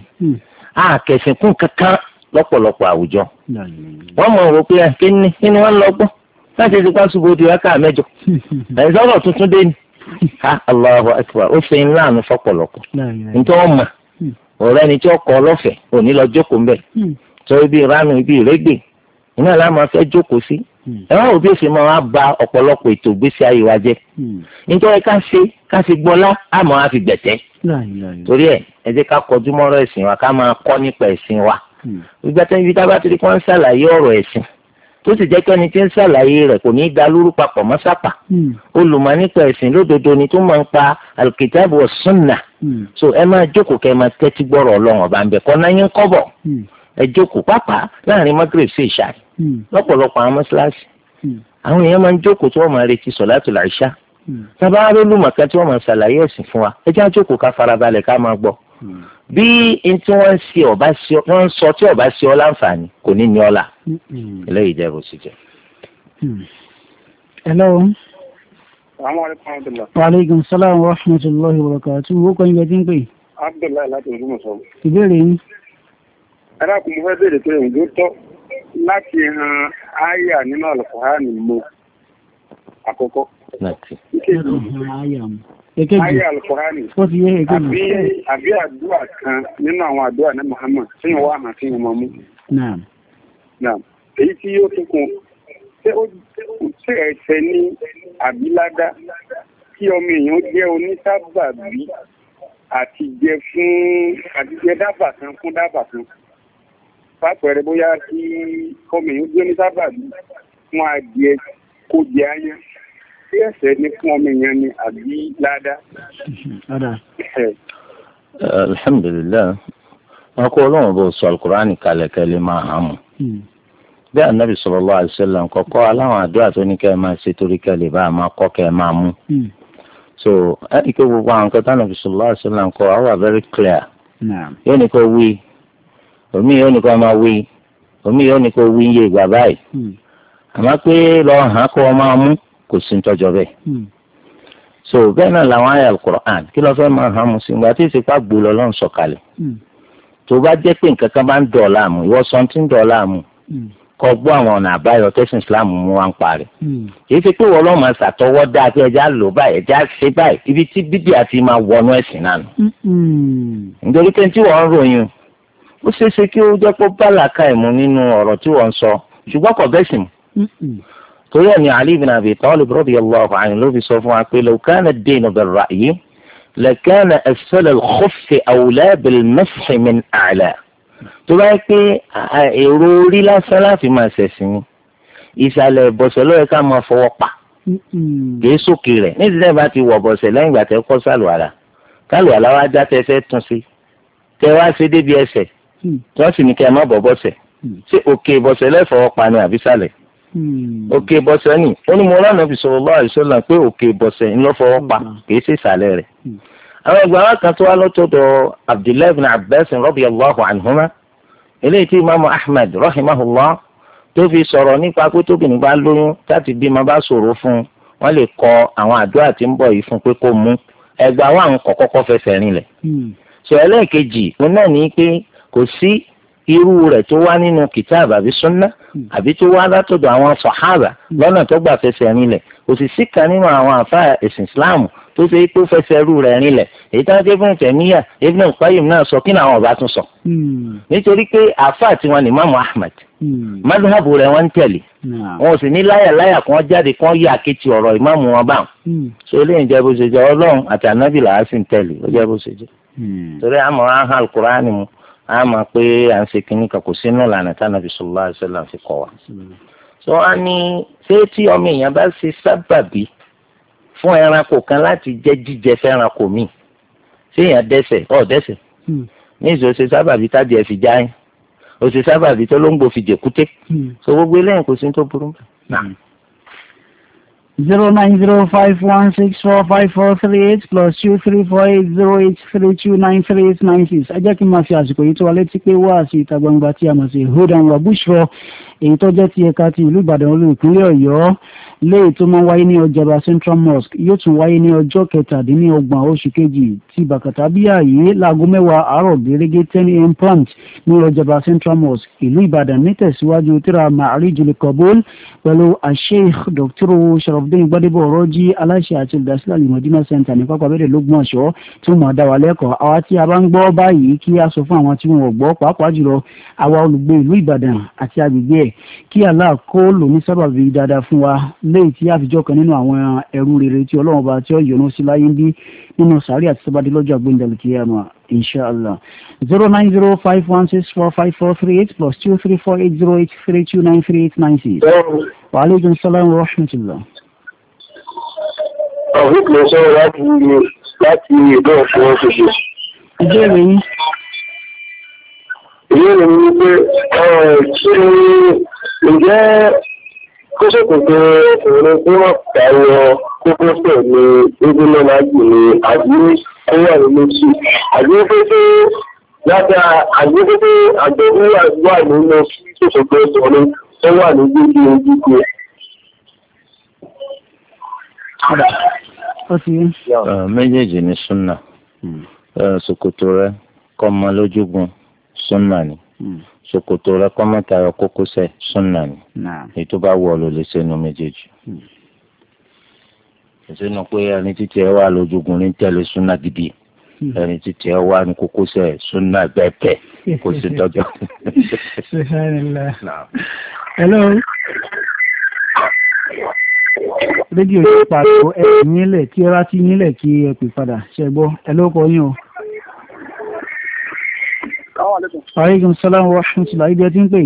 àkẹ́sìn kún kankan lọ́pọ̀lọpọ̀ àwùjọ wọ́n mọ̀ wò pé kí ni kí ni wọ́n lọ gbọ́ láti ṣe pa ṣubú di wákà mẹ́jọ ẹ̀sìn ọ̀rọ̀ tuntun dé ni ha Allahu akbar ó ṣe ńlá àánú fọ́pọ̀lọpọ̀ nítorí wọ́n mọ̀ ọ̀rẹ́ ni tí ó kọ́ ọlọ́fẹ̀ẹ́ òní lọ jókòó ń bẹ̀ tó ibi ìránù ibi ìrégbè iná la máa fẹ́ jókòó sí ẹ wá òbí òsè máa wá ba ọ̀pọ̀lọpọ̀ ètò ìgbésí ayé wa jẹ́ nítorí ká ṣe ká fi gbọ́lá àmọ́ á fi gbẹ̀tẹ́ torí ẹ̀ ẹ jẹ́ ká kọjú mọ́rọ̀ ẹ̀sìn wa ká máa kọ́ nípa ẹ̀sìn wa ìgbà tẹ́ ibi tábà torí kí wọ́n ń ṣàlàyé ọ̀rọ̀ ẹ̀sìn tó sì jẹ́ kẹ́ni tí ń ṣàlàyé rẹ̀ kò ní í da lóru papọ̀ mọ́ sápà olùmọ̀ nípa ẹ̀sìn lódodo ni tó máa ń pa al-kitabu wa sunnah so ẹ máa jókòó kẹ́ ẹ máa tẹ́tí gbọ́rọ̀ ọlọ́run ọba ń bẹ̀ kọ́ náà yín kọ́bọ̀ ẹ jókòó pápá láàrin magreth sí ìṣá lọ́pọ̀lọpọ̀ àwọn mọ́ṣáláṣí àwọn èèyàn máa ń jókòó tí wọ́n máa retí sọ̀látul ìṣá tábà arólùmọ̀kan tí wọ́n máa ṣàlàyé ẹ̀sìn fún wa ẹ já jókòó ká farabalẹ̀ ká máa gbọ́ bí n tí wọ́n ṣe ọba ṣe wọ́n sọ tí ọba ṣe ọ láǹfààní kò ní ní ọlá eléyìí jẹ́ bó ṣe jẹ́. hello. wa aleykum salaam wa rahmatulahi wa barakatuh wo kọ́ ibẹ̀ tí ń pè. abdullahi láti Ògbómọ̀ṣọ́. ìbéèrè yín. ẹ dákun mo fẹ́ béèrè pé ǹjẹ́ ó tọ́ láti han áyà nínú Al-Qur'ani mo àkọ́kọ́. Ayé Al-Qur'ani àbí àbí àdúrà kan nínú àwọn àdúrà ní Muhammad tí wọ́n wá hàn tí wọ́n máa mú. Èyí tí yóò tún kún ṣé ẹ̀ṣẹ̀ ní àbíládá kí ọmọ èèyàn jẹ́ onísábàbí àti jẹ fún àti jẹ dábàá kan fún dábàá kan. Fápẹ̀rẹ̀ bóyá kí ọmọ èèyàn jẹ́ onísábàbí fún adìẹ kó jẹ áyán. Ṣé ẹ̀ṣẹ̀ ní fún ọmọ èèyàn ni àbí ládá? Alhamdulillah wọn kó ọlọ́run bó sọ alukur'ani kalẹ̀ kẹ́lẹ́ máa hàn mọ́ bí anabi sallallahu alaihi wasallam kọ́kọ́ aláwọn àdúrà tó ní kẹ́ ẹ máa ṣe torí kẹ́lẹ́ bá a máa kọ́ kẹ́ ẹ máa mú so ẹnì kí gbogbo àwọn kẹta anabi sallallahu alaihi wasallam kọ́ ọ wà very clear yóò ní kó wí omi yóò ní kó máa wí omi yóò ní kó wí iye ìgbà báyìí àmọ́ pé lọ́ọ́ hàn kó ọ máa mú kò sí ntọ́jọ́ bẹ́ẹ̀. so bẹ́ẹ̀ náà làwọn àyà alukur'an kí ló fẹ́ máa hàn mú sí ìgbà tí ìsìnkú àgbò lọ́lọ́run sọ̀kalẹ̀. tó bá jẹ́ pé nǹkan kan bá ń dọ̀ láàmú ìwọ sọ ti ń dọ̀ láàmú kọ́ gbọ́ àwọn ọ̀nà àbáyọ tẹ́sán islam mú wa ń parí. kì í ṣe pé wọ́n lọ́ọ́ máa ṣàtọwọ́ dáa pé ẹja lò báyìí ẹja ṣe báyìí ibi tí bíbí àti máa wọnú ẹ̀sìn náà nù. nítorí pé tí wọ́n ń ròyìn ó ṣeé ṣe kí ó jẹ́ pé bá làákàyè mu nínú ọ̀rọ̀ tí wọ́n ń sọ ṣùgbọ́n kò bẹ́sìn mu. torí ẹni Ali ibn Abi Talib radiyallahu anhu ló fi sọ fún wa pé law kana ad-dinu bir-ra'yi lakana asfala al-khuffi awla bil-mashi min a'la. tó bá yẹ pé èrò orí lásán láti máa ṣẹ̀sìn ni ìsàlẹ̀ ìbọ̀sẹ̀ ló yẹ ká máa fọwọ́ pa kìí sókè rẹ̀ ní ìdílé bá ti wọ̀ bọ̀sẹ̀ lẹ́yìn ìgbà tẹ́ kọ́ sàlùwàlà kálùwàlà wá já tẹ́ fẹ́ tún sí tẹ́ wá ṣe débi ẹsẹ̀ tí wọ́n sì ní kẹ́ ẹ má bọ̀ bọ̀sẹ̀ ṣé òkè ìbọ̀sẹ̀ lẹ́fọ̀ọ́ pa ni àbí sàlẹ̀ òkè ìbọ̀sẹ̀ ni ó ní mo rán Ànábì sallallahu alaihi wasallam pé òkè ìbọ̀sẹ̀ ńlọ́fọwọ́ pa kì í ṣe ìsàlẹ̀ rẹ̀. àwọn ẹgbẹ́ wa kan tó wá lọ́tọ̀dọ̀ Abdullahi ibn Abbas radiyallahu anhuma eléyìí tí imaamu Ahmad rahimahullah tó fi sọ̀rọ̀ nípa pé tóbìnrin bá lóyún láti bímọ bá ṣòro fún un wọ́n lè kọ àwọn àdúrà tí ń bọ̀ yìí fún pé kó mú ẹgbẹ́ àwọn àwọn kọ̀kọ́kọ́ fẹsẹ̀ rinlẹ̀. sọ ẹlẹ́ẹ̀kejì òun náà ní pé kò sí irú rẹ̀ tó wá nínú kìtáàbù àbí súnná àbí tó wá látọ̀dọ̀ àwọn sàhábà lọ́nà tó gbà fẹsẹ̀ rinlẹ̀ kò sì sí kan nínú àwọn àfáà ẹ̀sìn Islam tó ṣe pé ó fẹsẹ̀ irú rẹ̀ rinlẹ̀ èyí tó ń ké fún Tẹ̀míyà Ibn Qayyim náà sọ kí làwọn ọba tún sọ. nítorí pé àfáà tiwọn ní Imam Ahmad madhabu rẹ̀ wọ́n ń tẹ̀lé wọn ò sì ní láyàláyà kan jáde kan yí àkẹ́tì ọ̀rọ̀ ìmáàmù wọn báwọn. so eléyìí jẹ́ bó ṣe jẹ́ Ọlọ́run àti ànábì làá sì ń tẹ̀lé ó jẹ́ bó ṣe jẹ́. torí àmọ́ ahàn Al-Qur'ani mu àmọ́ pé à ń ṣe kínní kan kò sínú ìlànà tí Ànábì sallallahu alaihi wasallam fi kọ́ wa. so a ní ṣé tí ọmọ èèyàn bá ṣe sábàbí fún ẹranko kan láti jẹ́ jíjẹ fẹ́ranko míì ṣé èèyàn dẹ́ṣẹ̀ ọ̀ dẹ́ṣẹ̀ ní ìṣó ṣe sábàbí tàbí ẹ̀ fi já yín ó ṣe sábàbí tó ló ń gbò fi jẹ̀kúté so gbogbo eléyìí kò sí tó burú. zero nine zero five one six four five four three eight plus two three four eight zero eight three two nine three eight nine six. ẹ jẹ́ kí n máa fi àsìkò yìí tó wa létí pé wá sí ìta gbangba tí a mọ̀ sí hudan wa bushra èyí tó jẹ́ ti ẹ̀ka ti ìlú Ìbàdàn olú ìpínlẹ̀ Ọ̀yọ́ léyìí tó máa wáyé ní ọjàba Central Mosque yóò tún wáyé ní ọjọ́ kẹtàdínlọ́gbọ̀n oṣù kejì ti bàkàtàbíyà yìí láago mẹ́wàá àárọ̀ gẹ́gẹ́ ten a.m. prompt ní ọjàba Central Mosque ìlú Ìbàdàn nítẹ̀síwájú tíra Ma'arijul Qabul pẹ̀lú Sheikh Doctor Sharafdin Gbadebo Ọ̀rọ̀jí aláṣẹ àti olùdásílẹ̀ Al-Madina Center ní pápá abẹ́rẹ́ l'Ógbómọ̀ṣọ́ tí wọ́n máa dá wa lẹ́kọ̀ọ́ àwa tí a bá ń gbọ́ báyìí kí a sọ fún àwọn tí wọn ò gbọ́ pàápàá jùlọ àwa olùgbé ìlú Ìbàdàn àti agbègbè ẹ̀ kí Allah kó lò ní sábàbí dáadáa fún wa lẹ́yìn tí àfijọ́ kan nínú àwọn ẹrú rere tí Ọlọ́run bá tí ó yọ́nú sí láyé ń bí nínú sàárì àti sábàdí lọ́jọ́ àgbéǹdàlù kíyámà inshallah. zero nine zero five one six four five four three eight plus two three four eight zero eight three two nine three eight nine six. wa aleykum salaam wa rahmatullah. àwọn ìpínlẹ̀ sọ̀rọ̀ láti láti ìlú ọ̀ṣun ṣoṣo. ìbéèrè yín. ìbéèrè mi ni pé ṣé ǹjẹ́ kóṣòkòtò ọkùnrin tí wọ́n pààyàn kókósẹ̀ ní egun náà láti ní àbí ó wà nínú sí àbí pé pé láti àbí pé pé àjọ̀dún wà nínú kóṣòkòtò ọkùnrin tó wà ní gbígbé ojúkú. méjèèjì ní súnà ṣòkòtò rẹ kọ́ mọ lójúgun súnà ni ṣòkòtò rẹ kọ́ mọ́ tayọ kókósẹ̀ súnà ni èyí tó bá wù ọ́ ló lè ṣẹnu méjèèjì. ìṣẹ́nu pé ẹni títí ẹ wà lójúgun ní tẹ̀lé súnà gidi ẹni títí ẹ wà ní kókósẹ̀ súnà bẹ́ẹ̀ kò sí tọ́jọ́. hello. rédíò yìí pàtó ẹ nílẹ̀ kí ẹ bá ti nílẹ̀ kí ẹ pè padà ṣe gbọ́ ẹ ló kọ yín o. aleykum salaam wa rahmatulah ibi ẹ ti ń pè.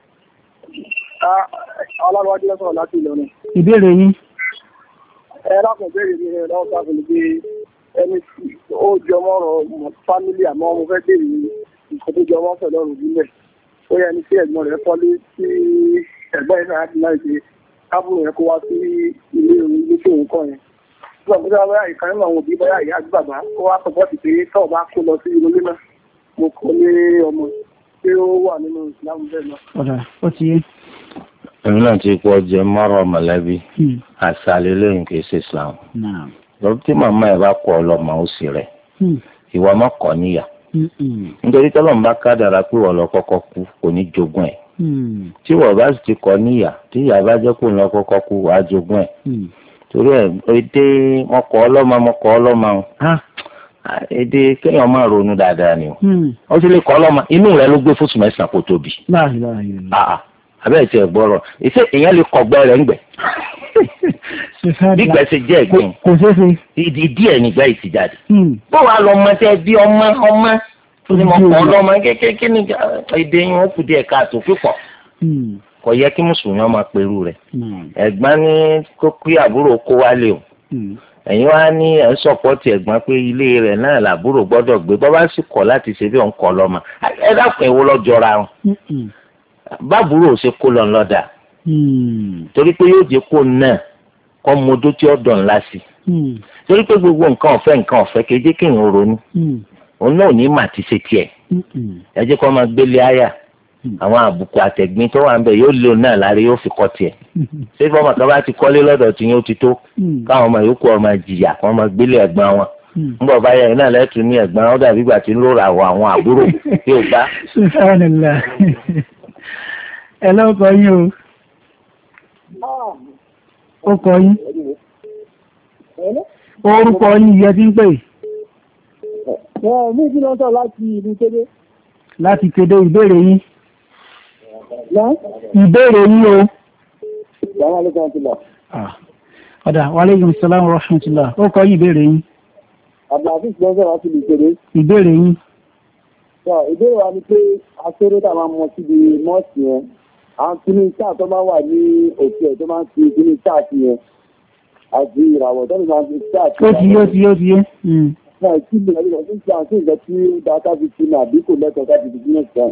ọlọ́run adé sọ̀rọ̀ láti Ìlọrin. ìbéèrè yín. ẹ lákùn béèrè mi rẹ lọ́wọ́ sáfù ní pé ẹni ó jọmọ́ ọ̀rọ̀ fámílì àmọ́ mo fẹ́ béèrè nǹkan tó jọmọ́ pẹ̀lú ọ̀rọ̀ ìbílẹ̀ ó yẹ ní sí ẹ̀gbọ́n rẹ̀ kọ́lé sí ẹ̀gbọ́n yẹn náà láti láì ṣe kábùrù yẹn kó wá sí ilé ilé tí òun kọ́ yẹn. tí wọ́n gbọ́dọ̀ báyà ìkan nínú àwọn òbí báyà ìyá àti bàbá ó wá sọ bọ́ọ̀sì pé tọ́ọ̀ bá kó lọ sí ilé náà mo kọ́ ní ọmọ tí ó wà nínú ìsìlámù bẹ́ẹ̀ náà. ọ̀dà ó ti yé. èmi náà ti kọ́ jẹ mọ́rọ̀ mọ̀lẹ́bí àṣàlẹ̀ lẹ́yìn kì í ṣe islam. lọ́wọ́ tí màmá ẹ̀ bá kọ́ ọlọ́mọ ó sì rẹ̀ ìwà má kọ́ níyà. nítorí tọ́lọ́mù bá kádàrá pé wọ́n lọ kọ́kọ́ kú kò ní jogún ẹ̀. tí wọ́n bá sì ti kọ́ níyà tí ìyá bá jẹ́ kó ń lọ kọ́kọ́ kú wàá jogún ẹ̀. torí ẹ̀ èdè mọ́kọ́ ọlọ́mọ mọ́kọ́ ọlọ́mọ èdè kéèyàn máa ronú dáadáa ni o. ó sì lè kọ́ ọlọ́mọ inú rẹ̀ ló gbé fóṣù mẹ́sàn-án kó tóbi. abẹ́ ìtẹ̀ gbọ́rọ̀ ìṣe èèyàn lè kọ̀gbẹ́ rẹ̀ ń gbẹ̀. gbígbẹ́ ṣe jẹ́ ìgbín ìdí díẹ̀ nígbà ìtìjáde. bó wàá lọ ọmọ tẹ bí ọmọ ọmọ tó ní mọ kọ́ ọlọ́mọ kékeré ní èdè yín ó kù díẹ̀ káàtó pípọ̀. kò yẹ kí mùsùlùmí ọmọ pẹ̀lú rẹ̀. ẹ̀gbọ́n ní kó kí àbúrò kó wálé o. ẹ̀yin wá ní ẹ̀ ń sọ̀pọ̀tì ẹ̀gbọ́n pé ilé rẹ̀ náà làbúrò gbọ́dọ̀ gbé bọ́ bá sì kọ̀ láti ṣe bí òun kọ́ lọ́mọ ẹ dákun èwo lọ́jọ́ra wọn. báàbúrò ṣe kó lọ lọ́dà torí pé yóò jẹ́ kó náà kọ́ modó tí ó dàn ńlá sí torí pé gbogbo nǹkan ọ̀fẹ́ nǹkan ọ̀fẹ́ kéje kéèyàn ronú òun náà ò ní mà ti ṣe tiẹ̀ ẹ jẹ́ kó máa gbélé àyà àwọn àbùkù àtẹ̀gbin tó wà ń bẹ̀ yóò lé òun náà lára yóò fi kọ́ tiẹ̀ ṣé fọmọ kan bá ti kọ́lé lọ́dọ̀ tí yóò ti tó káwọn ọmọ yòókù ọmọ jìyà kó máa gbélé ẹ̀gbọ́n wọn ń bọ̀ báyà iná lẹ́tù ní ẹ̀gbọ́n ó dàbí ìgbà tí ń lóra àwọ̀ àwọn àbúrò tí ò bá. ẹ lọ́kọ̀ yín o ó kọ yín orúkọ yín ìyẹn tí ń pè. mí ìdí náà sọ láti ìlú kéde. láti kéde ìbéèrè yín. ìbéèrè yín o. ọ̀dà wa alaikum salaam wa rahmatullah ó kọ yín ìbéèrè yín. Abdulaziz lọ́sọ̀ láti lè kéde. ìbéèrè yín. ìbéèrè wa ni pé akéré tá a máa mọ síbi mọ́ọ̀sì yẹn àwọn kìíní sáà tó máa wà ní òkè ẹ̀ tó máa ń fi kìíní sáà sí yẹn àti ìràwọ̀ tó máa ń fi sáà sí. ó ti yé ó ti yé ó ti yé. náà kí ni ẹni lọ sí ìṣe àti ìjọ tí dáká fi ti nà bí kò lẹ́tọ̀ọ́ káàdì fi sílẹ̀ sàn.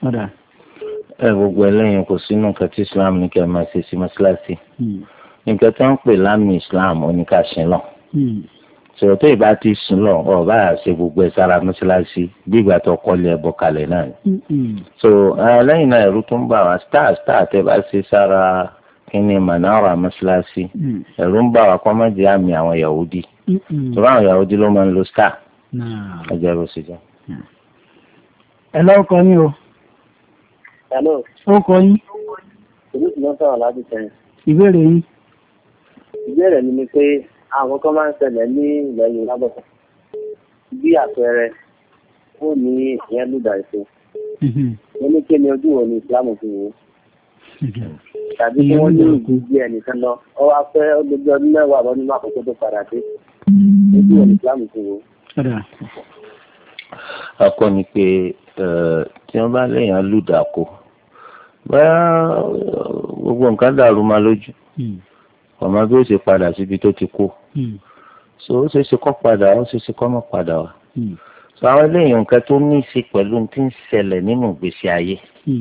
ẹ gbogbo ẹlẹ́yin kò sínú nǹkan tí Islam ní kí ẹ máa ṣe sí mọ́ṣáláṣí nǹkan tó ń pè lámì Islam oníkàṣin lọ sọ̀rọ̀ tó ìbá ti sùn lọ ọ̀ bá ṣe gbogbo ẹ̀ sára mọ́ṣáláṣí bí ìgbà tó kọ́lé ẹbọ kalẹ̀ náà ni. so lẹ́yìn náà ẹ̀rú tó ń bà wá star star tẹ́ bá ṣe sára kíni manara mọ́ṣáláṣí ẹ̀rú ń bà wá kọ́ mọ́ jẹ́ àmì àwọn Yahudi tọ́lá àwọn Yahudi ló máa ń lo star ẹjẹ́ ló ṣe jẹ́. ẹ lọ́kọ yín o. hello. ó kọ yín. èmi sì lọ sọ̀rọ̀ láti sẹ́yìn. ìbéèrè yín. ìbéèrè mi ni pé àwọn kan máa ń ṣẹlẹ̀ ní ilẹ̀ Yorùbá bọ̀ bí àpẹẹrẹ ó ní ìyẹn lùdà èso ó ní kí ni ojú wo ni Islam fi wò ó tàbí kí wọ́n ní ìdíje ẹnìkan lọ ọ wá pẹ́ ó gbogbo ọdún mẹ́wàá lọ nínú àkókò tó padà dé ojú wo ni Islam fi wò ó. akọ ni pé tí wọ́n bá léèyàn lùdà kó báyà gbogbo nǹkan dàrú ma lójú ọmọ bí ó ṣe padà síbi tó ti kú so ó ṣe ṣe kọ́ padà ó ṣe ṣe kọ́ mọ́ padà wá so àwọn eléyìí nǹkan tó ní í ṣe pẹ̀lú tí ń ṣẹlẹ̀ nínú ìgbésí ayé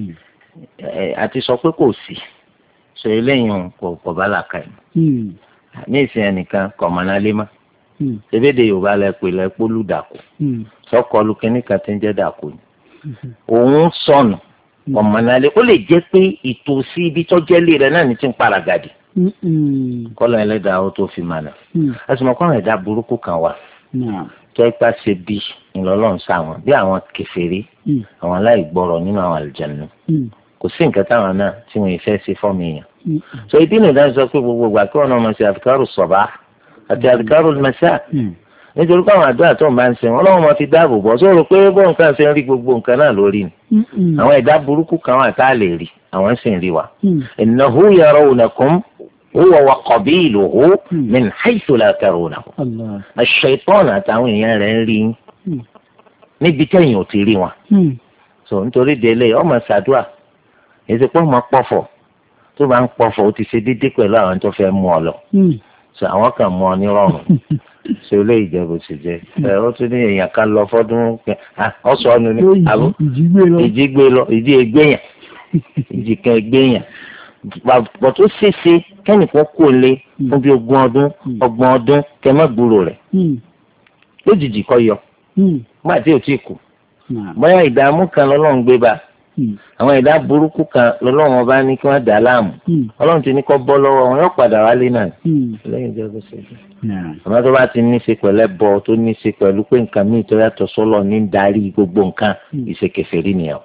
àti sọ pé kò sí so eléyìí kò kò bá làkà ẹ̀ ní ìsìn ẹnìkan kọ̀mọ́nálé má ebéde Yorùbá lẹ pè lẹ pólú dàkú sọkọlù kínní kan ti ń jẹ́ dàkú ni òun sọnù kọ̀mọ́nálé ó lè jẹ́ pé ìtòsí ibi tọ́jẹ́lé rẹ̀ náà ní ti ń paragàdì kọ́lọ́ ẹlẹ́dàá ó tó fi mànà ẹ̀sùn mọ́kọ́ àwọn ẹ̀dá burúkú kan wà tó ipá ṣe bí ìlọ́lọ́run sáwọn bí àwọn kèfèrí àwọn aláìgbọ́rọ̀ nínú àwọn àlùjànnú kò sí nǹkan táwọn náà tí wọ́n fẹ́ ṣe fọ́ọ̀mù èèyàn so ìdí nìyẹn sọ pé gbogbo ìgbà kí wọ́n náà máa ṣe àfikárù sọ̀bá àti àfikárù mẹ́sà nítorí káwọn àdúrà tó ń bá ń ṣe wọn lọ́wọ́ máa fi dáàbò bọ́ sóòrò pé bó nǹkan ṣe ń rí gbogbo nǹkan náà lórí ni àwọn ẹ̀dá burúkú kan wà tá a lè rí àwọn sì ń rí wa innahu yarawnakum huwa wa qabiluhu min haythu la tarawnahu ash-shaytan àtàwọn èèyàn rẹ̀ ń rí níbi tẹ́yìn ò ti rí wọn so nítorí délé ọmọ ṣàdúrà èsì pé ọmọ pọ̀fọ̀ tó bá ń pọ̀fọ̀ ó ti ṣe déédéé pẹ̀lú àwọn tó fẹ́ mú ọ lọ so àwọn kan mú ọ ní rọrùn ṣe olè ìjẹbù sì jẹ ẹ ó tún ní èèyàn kan lọ fọdún ọsọ ọnu ní àbú ìjì gbé lọ ìjì ègbéyàn ìjì kan ègbéyàn bọ̀ tó ṣeéṣe kẹ́nìkan kò lé fún bí ogún ọdún ọgbọ̀n ọdún kẹmẹ́gbúrò rẹ̀ lójijì kọ́ yọ má tí ò tí kù bóyá ìdààmú kan lọ́lọ́run gbé bá àwọn ìdá burúkú kan lọ́lọ́run ọba ní kí wọ́n dà á láàmú ọlọ́run ti ní kọ́ bọ́ lọ́wọ́ wọn yóò padà wálé náà lẹ́yìn ìjọba ṣẹ́jú. àmọ́ tó bá ti ní í ṣe pẹ̀lú ẹbọ tó ní í ṣe pẹ̀lú pé nǹkan míì tó yàtọ̀ sọ́lọ̀ ní darí gbogbo nǹkan ìṣèkèfèrí nìyẹn.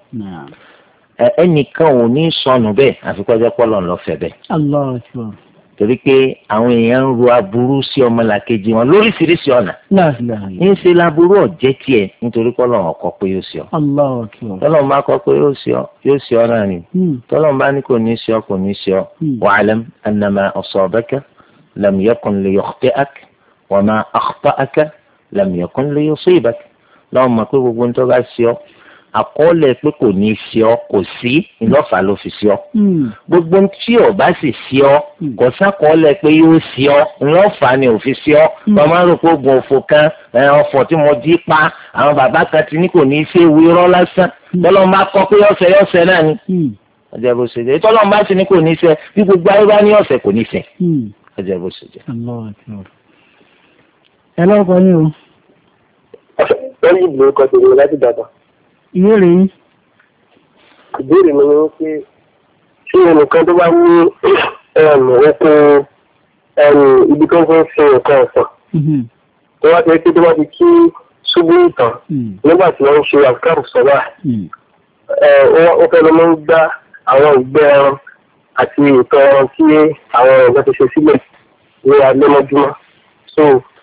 ẹnìkan ò ní sọnù bẹ́ẹ̀ àfikọ́jọ́ pọ́lọ̀ lọ́fẹ̀ẹ́ bẹ́ẹ̀. torí pé àwọn èèyàn ń ro aburú sí ọmọlàkejì wọn lóríṣiríṣi ọ̀nà. ń ṣe laburú ọ̀jẹ́ tiẹ̀ nítorí pọ́lọ̀ ọ̀kọ́ pé yóò ṣe ọ́. tọ́lọ̀ bá kọ́ pé yóò ṣe ọ́ yóò ṣe ọ́ náà ni. tọ́lọ̀ bá ní kò ní ṣe ọ́ kò ní ṣe ọ́. wa'lam annama asabaka lam yakun liyukhti'ak wa ma akhta'aka lam yakun liyusibak. lọ́wọ́ mọ̀ pé gbogbo ń tọ́ bá ṣe ọ́ àkọọ́lẹ̀ pé kò ní í ṣe ọ́ kò sí ìlọ́fà ló fi ṣe ọ́ gbogbo tí ò bá sì ṣe ọ́ kò sákọọ́lẹ̀ pé yóò ṣe ọ́ ìlọ́fà ni ò fi ṣe ọ́ bàmá rò pé oògùn òfò kan ọ̀fọ̀ tí mo jí pa àwọn bàbá kan ti ní kò ní í ṣe ewu irọ́ lásán tọ́lọ́ máa kọ́ pé yọ̀ọ̀ṣẹ̀ yọ̀ọ̀ṣẹ̀ náà ni ọjọ́ bó ṣe jẹ́ ìtọ́lọ́run bá ti ní kò ní ṣe bí gbogbo ayé bá ní ọ̀sẹ̀ kò ní ṣe ọjọ́ bó ṣe jẹ́. ẹ lọ́kọ̀ ní o. wọ́n yí ìgbìmọ̀ kan tèmi láti dàgbà. ìbéèrè yín. ìbéèrè mi ni pé ṣé ẹnìkan tó bá ní oko ibi tó ń fi ń fi nǹkan ọ̀sán tó wá ti rí pé tó bá ti kí ṣubú ìtàn nígbà tí wọ́n ń ṣe àkàrù sọ́wọ́ ó fẹ́ ló máa ń gbá àwọn ìgbẹ́ ẹran àti ìtọ̀ ẹran tí àwọn ọ̀gá ti ṣe sílẹ̀ ní alẹ́mọ́júmọ́. so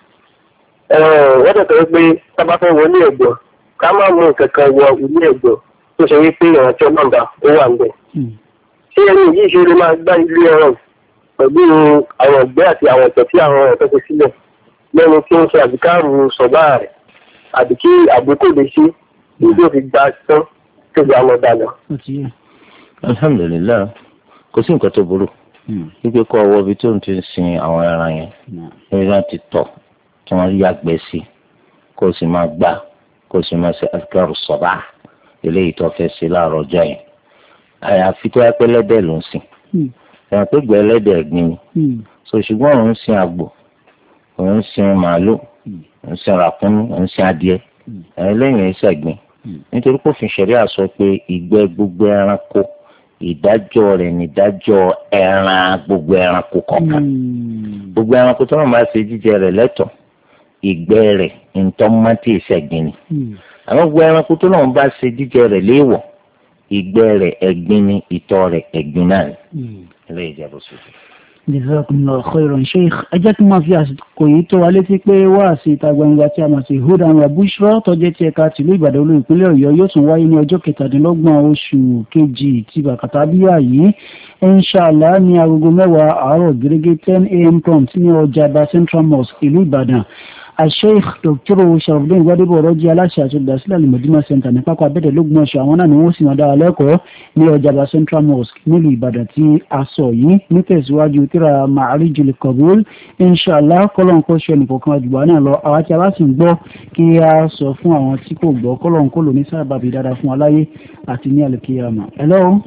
wọ́n tẹ̀sán pé tábà fẹ́ wọlé ẹ̀gbọ́n ká má mú nǹkan kan wọ ilé ẹ̀gbọ́n tó ṣe wípé ìrántí ọlọ́ọ̀dà ó wà níbẹ̀. ṣé ẹni yìí ṣe lè máa gbá ilé ẹran pẹ̀lú àwọn ìgbẹ́ àti àwọn ìtọ̀ tí àwọn ọ̀gá ti sílẹ̀ lẹ́nu tí ń ṣe àbíkárù sọ̀bá rẹ̀ àbí kí àbíkò lè ṣe bí ó fi gba tán tó gba ọmọ dáadáa. alhamdulilayi kò sí nǹkan tó burú wípé kọ́ ọwọ́ ibi tó ń ti sin àwọn ẹran yẹn lórí láti tọ̀ tí wọ́n yàgbẹ́ sí kó o sì máa gbà kó o sì máa ṣe àbíkárù sọ̀bá eléyìí tó fẹ́ ṣe láàárọ̀ ọjọ́ yẹn àyàfi tó yẹ pé lẹ́dẹ̀ ló ń sìn ẹ̀yàn pé gbẹ́ lẹ́dẹ̀ ẹ̀gbin ni so ṣùgbọ́n òun ń sin àgbò òun ń sin màálù òun ń sin ràkúnmí òun ń sin adìẹ ẹlẹ́yìn ìṣẹ̀gbìn nítorí kó fi ṣẹ̀ríà sọ pé ìgbẹ́ gbogbo ẹranko ìdájọ́ rẹ̀ nídájọ́ ẹran gbogbo ẹranko kọ̀ọ̀kan gbogbo ẹranko tó náà máa ṣe jíjẹ rẹ̀ lẹ́tọ̀ọ́ ìgbẹ́ rẹ̀ ntọ́mọ́tì ìṣẹ̀gbìn ni àwọn gbogbo ẹranko tó náà bá ṣe jíjẹ rẹ̀ léèwọ̀ ìgbẹ́ rẹ̀ ẹ̀gbin ni ìtọ̀ rẹ̀ ẹ̀gbin náà ni ilé ìjẹ́bù sójú. Jazakumullahu khairan Sheikh. ẹ jẹ́ kí n máa fi àsìkò yìí tó wa létí pé wáàsí ìta gbangba tí a mọ̀ sí hudan wa bushra tọ́jẹ́ tí ẹ̀ka tìlú Ìbàdàn olú ìpínlẹ̀ Ọ̀yọ́ yóò tún wáyé ní ọjọ́ kẹtàdínlọ́gbọ̀n oṣù kejì ti bàkàtà bíyà yìí inshallah ní agogo mẹ́wàá àárọ̀ gẹ́gẹ́ ten a.m. prompt ní ọjà bá Central Mosque ìlú Ìbàdàn. Sheikh Doctor Sharafdin Gbadebo Ọ̀rọ̀jì aláṣẹ àti olùdásílẹ̀ Al-Madina Center ní pápá abẹ́dẹ̀ lógúnmọ̀ṣọ́ àwọn náà ni wọ́n sì máa dára lẹ́kọ̀ọ́ ní ọjàba Central Mosque nílùú Ìbàdàn tí a sọ yìí nítẹ̀síwájú tíra Ma'arijul Qabul inshallah kọ́lọ́n kó ṣe nìkọ̀ọ̀kan àjùbá náà lọ àwọn tí a bá sì ń gbọ́ kí a sọ fún àwọn tí kò gbọ́ kọ́lọ́n kó lò ní sábàbí dáadáa fún aláyé àti ní al-qiyama. Hello.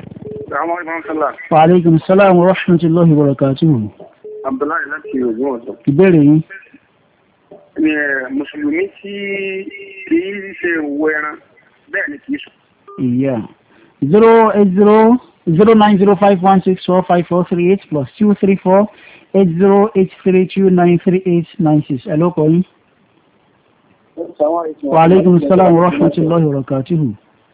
Wa alaikum salam wa rahmatullahi wa barakatuh. Abdullahi láti Ògùn ọ̀sán. Ìbéèrè yín. Ní mùsùlùmí tí kìí ṣe òwò ẹran bẹ́ẹ̀ ni kìí sùn. Ìyá zero eight zero zero nine zero five one six four five four three eight plus two three four eight zero eight three two nine three eight nine six. Ẹ ló kọ́ yín. Wa alaikum salam wa rahmatullahi wa barakatuhu.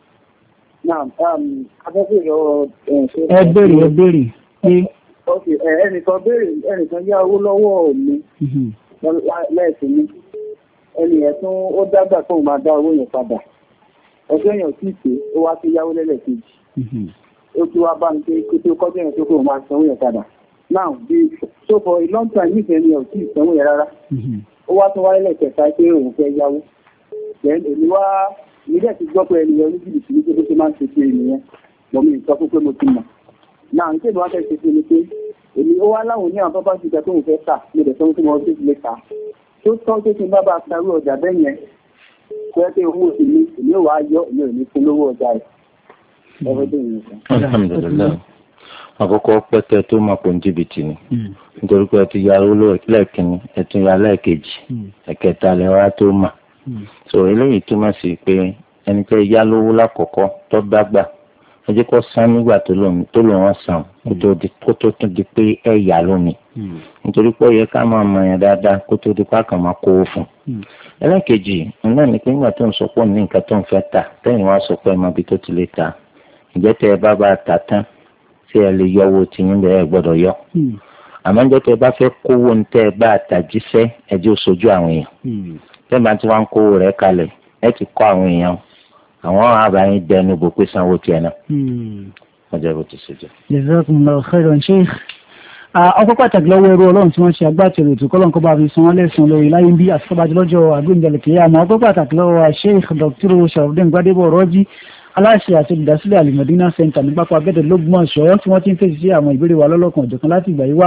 Ẹ béèrè ẹ béèrè pé. Ẹnìkan béèrè ẹnìkan yá owó lọ́wọ́ mi lẹ́ẹ̀sìn ní ẹni ẹ̀ tún ó dágbà tó máa dá owó yẹn padà ọjọ́ èèyàn sì pé ó wá sí yáwó lẹ́lẹ́kejì ó tún wá bá ń pé kó tó kọ́jọ́ yẹn tó kó máa sanwó yẹn padà now bí so for a long time nífẹ̀ẹ́ ni ọ̀tí ìsanwó yẹn rárá ó wá tún wáyé lẹ́kẹ̀ẹ́ta pé òun fẹ́ yáwó then èmi wá nílẹ̀ ti gbọ́ pé ènìyàn ní jìbìtì ní pé ṣe máa ń ṣe pé ènìyàn lọ́ mi sọ fún pé mo ti mọ̀ now ní tèmi wá fẹ́ ṣe pé ni pé èmi ó wá láwọn ní àwọn bábá ti gbà tó ń fẹ́ tà mo dẹ̀ sọ fún wọn tó ti lè tà tó tọ́ tó ti bá bá tarú ọjà bẹ́ẹ̀ yẹn tó yẹ pé owó sì ní èmi ò wá yọ èmi ò ní fún lówó ọjà rẹ̀ ẹgbẹ́ tó yẹn sọ. alhamdulilayi àkọ́kọ́ pẹ́tẹ́ tó máa pọ̀ ní jìbìtì ni nítorí pé ẹ ti ya owó lẹ́ẹ̀kínní ẹ tún ya lẹ́ẹ̀kejì ẹ̀kẹta lẹ́wà tó mà so eléyìí túmọ̀ sí pé ẹni tẹ́ yá lówó lákọ̀ọ́kọ́ tó dágbà ẹ jẹ́ kó san nígbà tó lò wọ́n san kó tó tún di pé ẹ yà lómi nítorí pé ó yẹ ká máa mọ yẹn dáadáa kó tó di pé àkàn máa kówó fún un. ẹlẹ́kejì náà ni pé nígbà tó ń sọ pé ní nǹkan tó ń fẹ́ tà tẹ́yìn wá sọ pé ẹ mọ ibi tó ti lè ta ìjẹ́ tẹ́ ẹ bá bá ta tán tí ẹ lè yọ owó tí yín bẹ́ẹ̀ gbọ́dọ̀ yọ. àmọ́ ìjẹ́ tẹ́ ẹ bá fẹ́ kówó ní tẹ́ ẹ bá tàjíṣẹ́ ẹ jẹ́ òṣojú àwọn èèyàn tẹ́ ẹ bá ti wá ń kówó rẹ̀ kalẹ̀ ẹ ti kọ́ àwọn èèyàn àwọn àbáyín dẹnu bò pé sanwó tiẹ̀ náà. ọjọ́ ìbò ti ṣèjọ. Jazakumullahu khairan Sheikh. ọkọ̀ pàtàkì lọ́wọ́ ẹrú ọlọ́run tí wọ́n ṣe agbátẹrù ètò kọ́lọ́n kọ́ bá fi san wọ́n lẹ́sùn lórí láyé bí àtúkọ́bájú lọ́jọ́ àgbéǹdẹ̀lẹ̀ kìí àmọ́ ọkọ̀ pàtàkì lọ́wọ́ Sheikh Doctor Sharafdin Gbadebo Ọ̀rọ̀jì aláṣẹ àti olùdásílẹ̀ Al-Madina Center ní pápá abẹ́dẹ̀ lógúnmọ̀ṣọ́ tí wọ́n ti ń fèsì sí àwọn ìbéèrè wa lọ́lọ́kan ọ̀jọ̀kan láti ìgbà yìí wá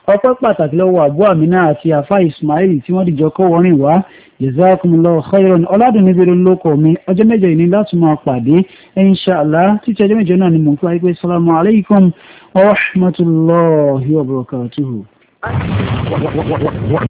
ọpẹ́ pàtàkì lọ́wọ́ àbú àmínà àti àfá ismail tí wọ́n dìjọ kọ́ wọ́rin wá jazakumullahu khairan ọ̀làdùn níbi lóko mi ọjọ́ mẹ́jọ yìí ní láti máa pàdé inshallah títí ọjọ́ mẹ́jọ náà ni mò ń fún wa pé salamu alaykum wa rahmatullahi wa barakatuhu.